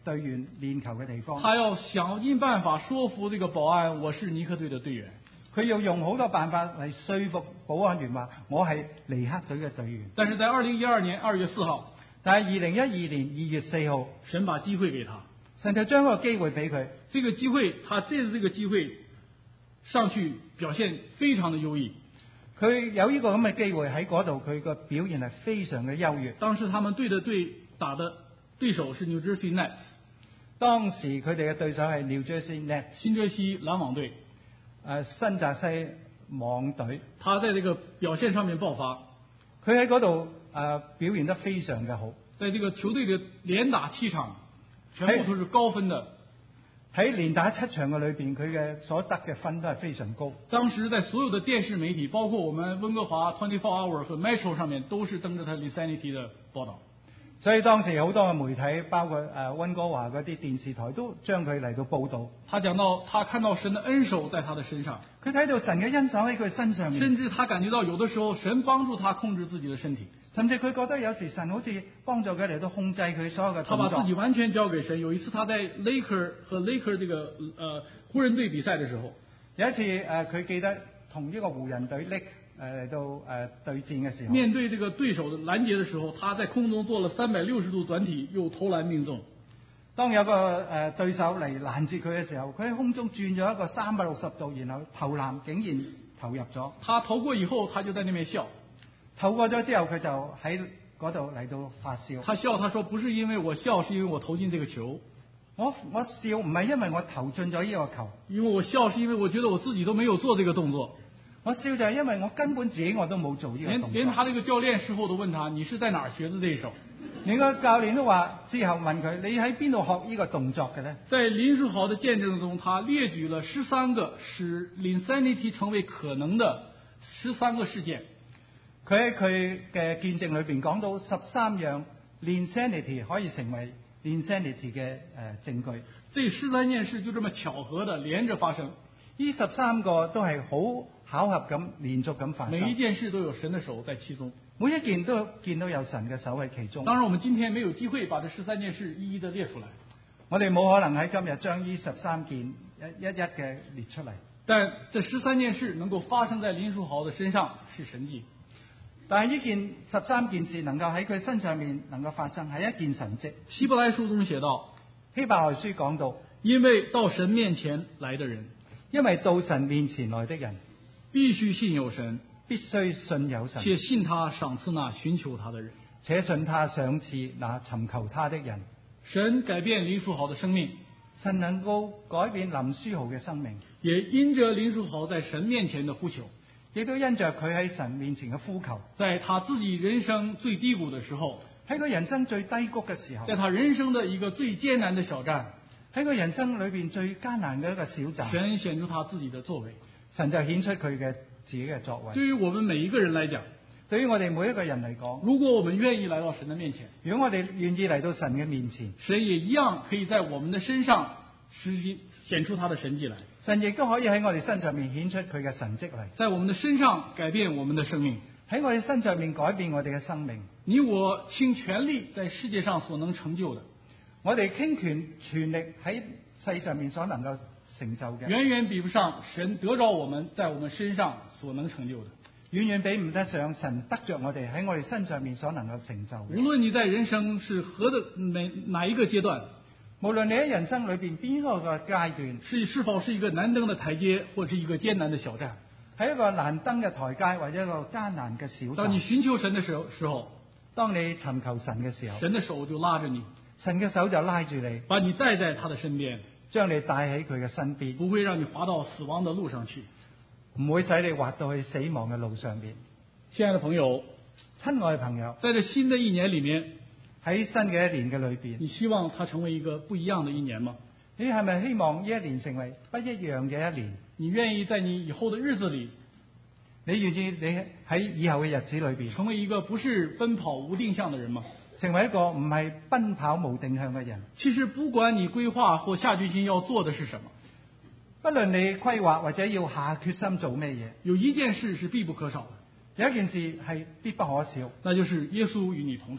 隊員練球嘅地方。 他要想盡辦法說服這個保安，我是尼克隊的隊員。 佢要用好多辦法嚟說服保安員話我係尼克隊嘅隊員。 但是在二零一二年二月四號， 但係二零一二年二月四號， 神把機會給他， 神就將個機會俾佢。 這個機會，他借着這個機會上去表現非常的優異。 佢有呢個咁嘅機會喺嗰度，佢個表現係非常嘅優越。 當時他們隊的隊打的對手是 New Jersey Nets， 當時佢哋嘅對手係 New Jersey Nets， 新澤西籃網隊。 誒新澤西網隊， 他在這個表現上面爆發， 佢喺嗰度誒表現得非常嘅好。 在這個球隊嘅連打七場，全部都是高分的。 喺連打七場嘅裏邊，佢嘅所得嘅分都係非常高。 當時在所有的電視媒體，包括我們溫哥華 twenty-four hour 和 Metro 上面，都是登着他 Linsanity 的報道。 所以當時好多嘅媒體，包括誒溫哥華嗰啲電視台，都將佢嚟到報導。 他講到，他看到神的恩手在他的身上， 佢睇到神嘅恩手喺佢身上面， 甚至他感覺到有的時候神幫助他控制自己的身體， 甚至佢覺得有時神好似幫助佢嚟到控制佢所有嘅動作。 他把自己完全交給神。有一次他在 Laker 和 Laker 這個呃湖人隊比賽的時候， 有一次誒佢、呃、記得同呢個湖人隊 Lake 誒嚟到誒、呃、對戰嘅時候， 面對這個對手的攔截的時候，他在空中做了三百六十度轉體，又投籃命中。 當有個誒、呃、對手嚟攔截佢嘅時候，佢喺空中轉咗一個三百六十度，然後投籃竟然投入咗。 他投過以後，他就在那邊笑。 投過咗之後，佢就喺嗰度嚟到發笑。 他笑，他說：不是因為我笑，是因為我投進這個球。 我我笑唔係因為我投進咗呢個球， 因為我笑是因為我覺得我自己都沒有做這個動作。 我笑就係因為我根本自己我都冇做呢個動作。 連連他這個教練事後都問他：你是在哪兒學的這一手？ 連個教練都話之後問佢：你喺邊度學呢個動作嘅呢？ 在林書豪的見證中，他列舉了十三個使 Linsanity 成為可能的十三個事件。 佢喺佢嘅見證裏邊講到十三樣 Linsanity 可以成為 Linsanity 嘅誒證據。 這十三件事就這麼巧合的連着發生。 呢十三個都係好巧合咁連續咁發生。 每一件事都有神的手在其中。 每一件都見到有神嘅手喺其中。 當然，我們今天沒有機會把這十三件事一一的列出來。 我哋冇可能喺今日將呢十三件一一一嘅列出嚟。 但這十三件事能夠發生在林書豪的身上是神蹟。 但係呢件十三件事能夠喺佢身上面能夠發生，係一件神蹟。 希伯來書中寫道， 希伯來書講到， 因為到神面前來的人， 因為到神面前來的人， 必須信有神， 必須信有神， 且信他賞賜那尋求他的人， 且信他賞賜那尋求他的人。 神改變林書豪的生命， 神能夠改變林書豪嘅生命， 也因着林書豪在神面前的呼求， 亦都因着佢喺神面前嘅呼求， 在他自己人生最低谷的時候， 喺佢人生最低谷嘅時候， 在他人生的一個最艱難的小站， 喺佢人生裏邊最艱難嘅一個小站， 神顯出他自己的作為， 神就顯出佢嘅自己嘅作為。 對於我們每一個人來講， 對於我哋每一個人嚟講， 如果我們願意來到神的面前， 如果我哋願意嚟到神嘅面前， 神也一樣可以在我們的身上實際顯出他的神蹟來。 神亦都可以喺我哋身上面顯出佢嘅神蹟嚟， 在我們的身上改變我們的生命， 喺我哋身上面改變我哋嘅生命。 你我傾全力在世界上所能成就的， 我哋傾全全力喺世上面所能夠成就嘅， 遠遠比不上神得着我們在我們身上所能成就的， 遠遠比唔得上神得着我哋喺我哋身上面所能夠成就嘅。 無論你在人生是何的哪哪一個階段， 無論你喺人生裏邊邊個個階段， 是是否是一個難登的台階，或者是一個艱難的小站， 喺一個難登嘅台階或者一個艱難嘅小站。 當你尋求神的時候，時候， 當你尋求神嘅時候， 神的手就拉着你， 神嘅手就拉住你， 把你帶在他的身邊， 將你帶喺佢嘅身邊， 不會讓你滑到死亡的路上去， 唔會使你滑到去死亡嘅路上邊。 親愛的朋友， 親愛嘅朋友， 在這新的一年裏面， 喺新嘅一年嘅裏邊， 你希望它成為一個不一樣的一年嗎？ 你係咪希望呢一年成為不一樣嘅一年？ 你願意在你以後的日子裏， 你願意你喺以後嘅日子裏邊成為一個不是奔跑無定向的人嗎？ 成為一個唔係奔跑無定向嘅人。 其實不管你規劃或下決心要做的是什麼， 不論你規劃或者要下決心做咩嘢， 有一件事是必不可少的， 有一件事係必不可少， 那就是耶穌與你同在，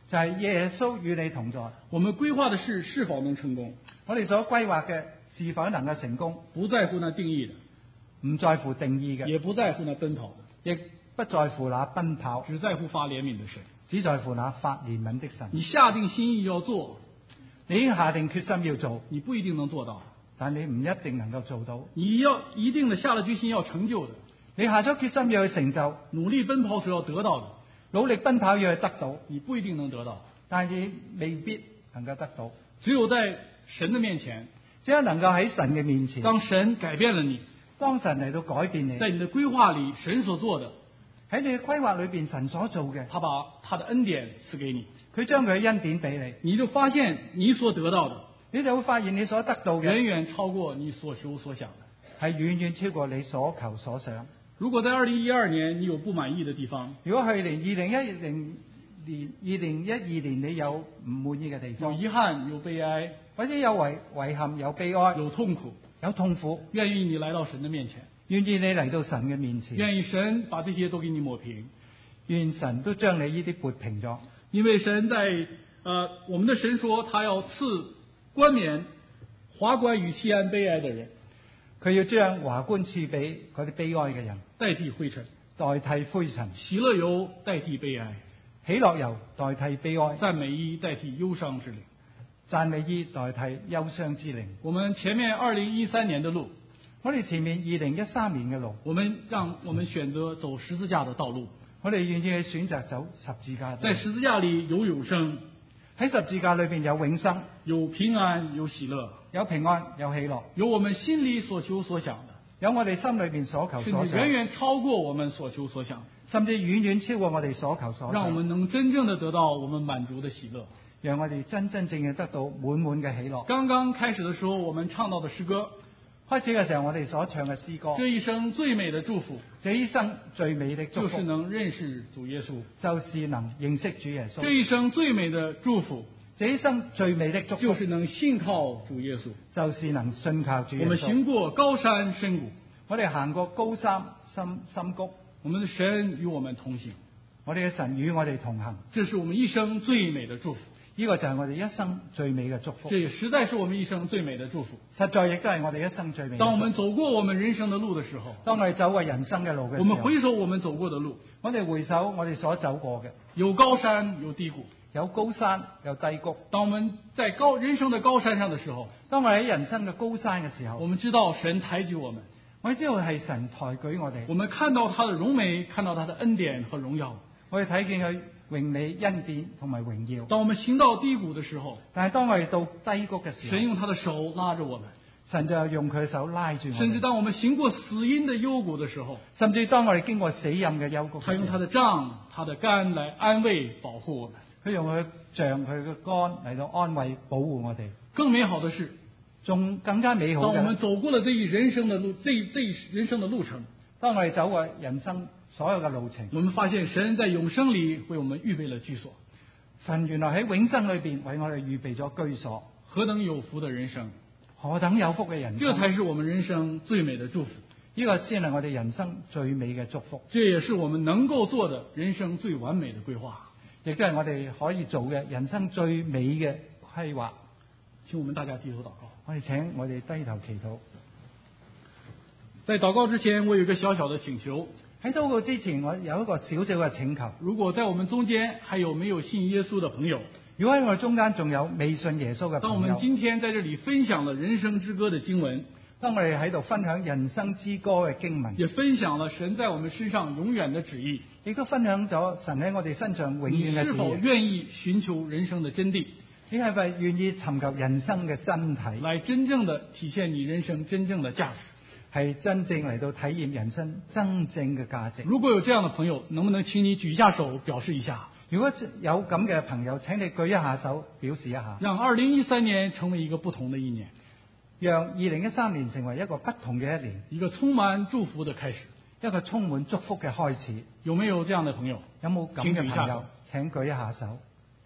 就係耶穌與你同在。 我們規劃的事是否能成功？ 我哋所規劃嘅是否能夠成功？ 不在乎那定義的， 唔在乎定義嘅， 也不在乎那奔跑的， 亦不在乎那奔跑， 只在乎發憐憫的神。 只在乎那發憐憫的神。 你下定心意要做， 你已經下定決心要做， 你不一定能做到， 但你唔一定能夠做到。 你要一定的下了決心要成就的， 你下咗決心要去成就， 努力奔跑是要得到的， 努力奔跑要去得到， 你不一定能得到， 但你未必能夠得到。 只有在神的面前， 只有能夠喺神嘅面前， 當神改變了你， 當神嚟到改變你， 在你的規劃裏神所做的， 喺你嘅規劃裏邊神所做嘅， 他把他的恩典賜給你， 佢將佢嘅恩典俾你， 你就發現你所得到的， 你就會發現你所得到嘅遠遠超過你所求所想的， 係遠遠超過你所求所想。 如果在二零一二年你有不滿意的地方， 如果去年二零一零年二零一二年你有唔滿意嘅地有方， 遺憾，有悲哀， 或者有遺遺憾，有悲哀， 有痛苦， 有痛苦， 願意你來到神的面前， 願意你嚟到神嘅面前， 願意神把這些都給你抹平， 願神都將你呢啲撥平咗。 因為神在呃我們的神說，他要賜冠冕華冠與錫安悲哀的人， 佢要將華冠賜俾嗰啲悲哀嘅人， 代替灰塵， 代替灰塵； 喜樂油代替悲哀， 喜樂油代替悲哀； 讚美衣代替憂傷之靈， 讚美衣代替憂傷之靈。 我們前面二零一三年的路， 我哋前面二零一三年嘅路， 我們讓我們選擇走十字架的道路， 我哋願意去選擇走十字架。 在十字架裏有永生， 喺十字架裏邊有永生， 有平安，有喜樂， 有平安，有喜樂， 有我們心裏所求所想的， 有我哋心裏邊所求甚所想， 至遠遠超過我們所求所想， 甚至遠遠超過我哋所求所想， 讓我們能真正的得到我們滿足的喜樂， 讓我哋真真正正得到滿滿嘅喜樂。 剛剛開始的時候，我們唱到的詩歌， 開始嘅時候，我哋所唱嘅詩歌， 這一生最美的祝福， 這一生最美的祝福， 就是能認識主耶穌， 就是能認識主耶穌。 這一生最美的祝福， 這一生最美的祝福， 就是能信靠主耶穌， 就是能信靠主耶穌。 我們行過高山深谷， 我哋行過高山深深谷， 我們的神與我們同行， 我哋嘅神與我哋同行， 這是我們一生最美的祝福。 呢個就係我哋一生最美嘅祝福。 這也實在是我們一生最美的祝福。 實在亦都係我哋一生最美的祝福。 當我們走過我們人生的路的時候， 當我哋走過人生嘅路嘅時候， 我們回首我們走過的路， 我哋回首我哋所走過嘅， 有高山有低谷， 有高山有低谷。 當我們在高人生的高山上的時候， 當我哋喺人生嘅高山嘅時候， 我們知道神抬舉我們， 我哋知道係神抬舉我哋， 我們看到他的榮美，看到他的恩典和榮耀， 我哋睇見佢榮美恩典同埋榮耀。 當我們行到低谷的時候， 但係當我哋到低谷嘅時候， 神用他的手拉着我們， 神就用佢嘅手拉住我們。 甚至當我們行過死蔭的幽谷的時候， 甚至當我哋經過死蔭嘅幽谷， 他用他的杖、他的竿來安慰保護我們。 佢用佢杖、佢嘅竿嚟到安慰保護我哋。 更美好的是， 仲更加美好嘅， 當我們走過了這一人生的路，這一這一人生的路程， 當我哋走過人生所有嘅路程， 我們發現神在永生裏為我們預備了居所。 神原來喺永生裏邊為我哋預備咗居所。 何等有福的人生， 何等有福嘅人生， 這才是我們人生最美的祝福。 呢個先係我哋人生最美嘅祝福， 這也是我們能夠做的人生最完美的規劃， 亦都係我哋可以做嘅人生最美嘅規劃。 請我們大家低頭禱告。 我哋請我哋低頭祈禱。 在禱告之前，我有一個小小的請求。 喺禱告之前，我有一個小小嘅請求。 如果在我們中間還有沒有信耶穌的朋友， 如果喺我哋中間仲有未信耶穌嘅朋友， 當我們今天在這裏分享了人生之歌的經文， 當我哋喺度分享人生之歌嘅經文， 也分享了神在我們身上永遠的旨意， 亦都分享咗神喺我哋身上永遠嘅旨意。 你是否願意尋求人生的真諦？ 你係咪願意尋求人生嘅真諦， 來真正的體現你人生真正的價值？ 係真正嚟到體驗人生真正嘅價值。 如果有這樣的朋友，能不能請你舉一下手表示一下？ 如果有咁嘅朋友，請你舉一下手表示一下。 讓二零一三年成為一個不同的一年， 讓二零一三年成為一個不同嘅一年， 一個充滿祝福的開始， 一個充滿祝福嘅開始。 有沒有這樣的朋友？ 有冇咁嘅朋友？請舉一下手。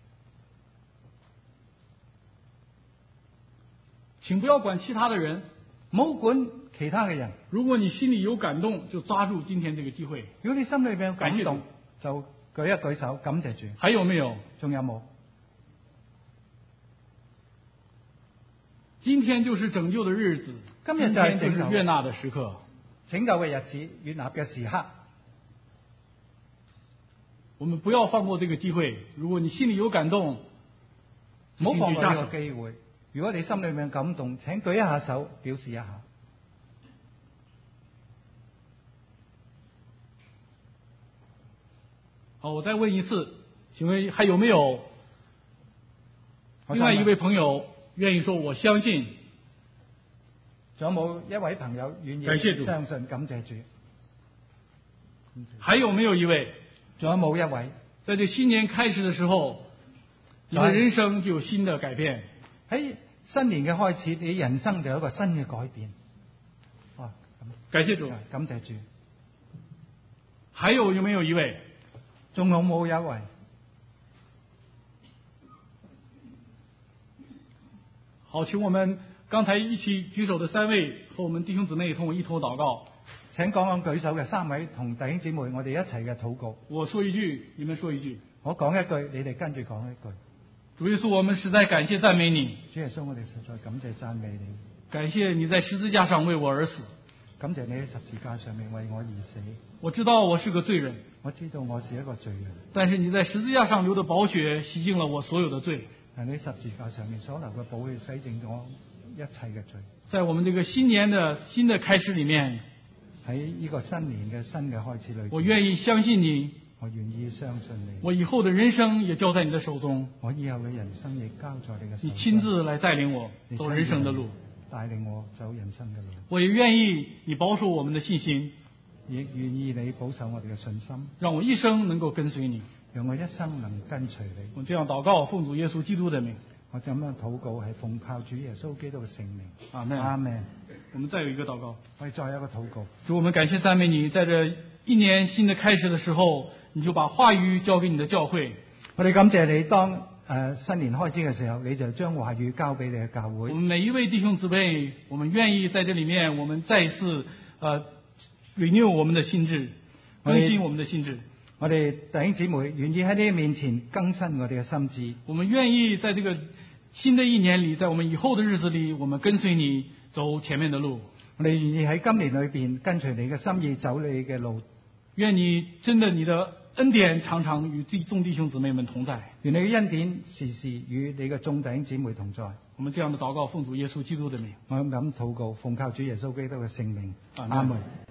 請不要管其他的人， 唔好管其他嘅人。 如果你心裏有感動，就抓住今天這個機會。 如果你心裏邊有感動，就舉一舉手，感謝主。 還有沒有？ 仲有冇？ 今天就是拯救的日子， 今日就係就是悦納的時刻， 拯救嘅日子，悦納嘅時刻。 我們不要放過這個機會。如果你心裏有感動， 唔好放過呢個機會。如果你心裏面感動，請舉一下手，表示一下。 好，我再問一次，請問還有沒有另外一位朋友願意說我相信？ 仲有冇一位朋友願意相信？感謝主。 還有沒有一位？ 仲有冇一位？ 在這新年開始的時候，你的人生就有新的改變。 喺新年嘅開始，你人生就有一個新嘅改變。哇！ 感謝主， 感謝主。 還有有沒有一位？ 仲有冇一位？ 好，請我們剛才一起舉手的三位和我們弟兄姊妹同我一同禱告。 請講講舉手嘅三位同弟兄姊妹，我哋一齊嘅禱告。 我說一句，你們說一句。 我講一句，你哋跟住講一句。 主耶穌，我們實在感謝讚美你。 主耶穌，我哋實在感謝讚美你。 感謝你在十字架上為我而死。 感謝你喺十字架上面為我而死。 我知道我是個罪人。 我知道我是一個罪人。 但是你在十字架上流的寶血洗淨了我所有的罪。 但你十字架上面所流嘅寶血洗淨咗一切嘅罪。 在我們這個新年的新的開始裏面， 喺呢個新年嘅新嘅開始裏， 我願意相信你。 我願意相信你。 我以後的人生也交在你的手中。 我以後嘅人生亦交在你嘅手中。 你親自來帶領我走人生的路。 帶領我走人生嘅路。 我也願意你保守我們的信心。 亦願意你保守我哋嘅信心。 讓我一生能夠跟隨你。 讓我一生能跟隨你。 我這樣禱告，奉主耶穌基督的名。 我這樣禱告係奉靠主耶穌基督嘅聖名。 阿門。 阿門。 我們再有一個禱告。 我哋再有一個禱告。 主，我們感謝讚美你，在這一年新的開始的時候，你就把話語交給你的教會。 我哋感謝你，當誒、呃、新年開始嘅時候，你就將話語交俾你嘅教會。 我們每一位弟兄姊妹，我們願意在這裏面，我們再一次呃 renew 我們的心智，更新我們的心智。 我哋弟兄姊妹願意喺你面前更新我哋嘅心智。 我們願意在這個新的一年裏，在我們以後的日子裏，我們跟隨你走前面的路。 我哋願意喺今年裏邊跟隨你嘅心意，走你嘅路。 願你真的你的恩典常常與眾弟兄姊妹們同在。 願你嘅恩典時時與你嘅眾弟兄姊妹同在。 我們這樣的禱告，奉主耶穌基督的名。 我咁禱告，奉靠主耶穌基督嘅聖名。阿門。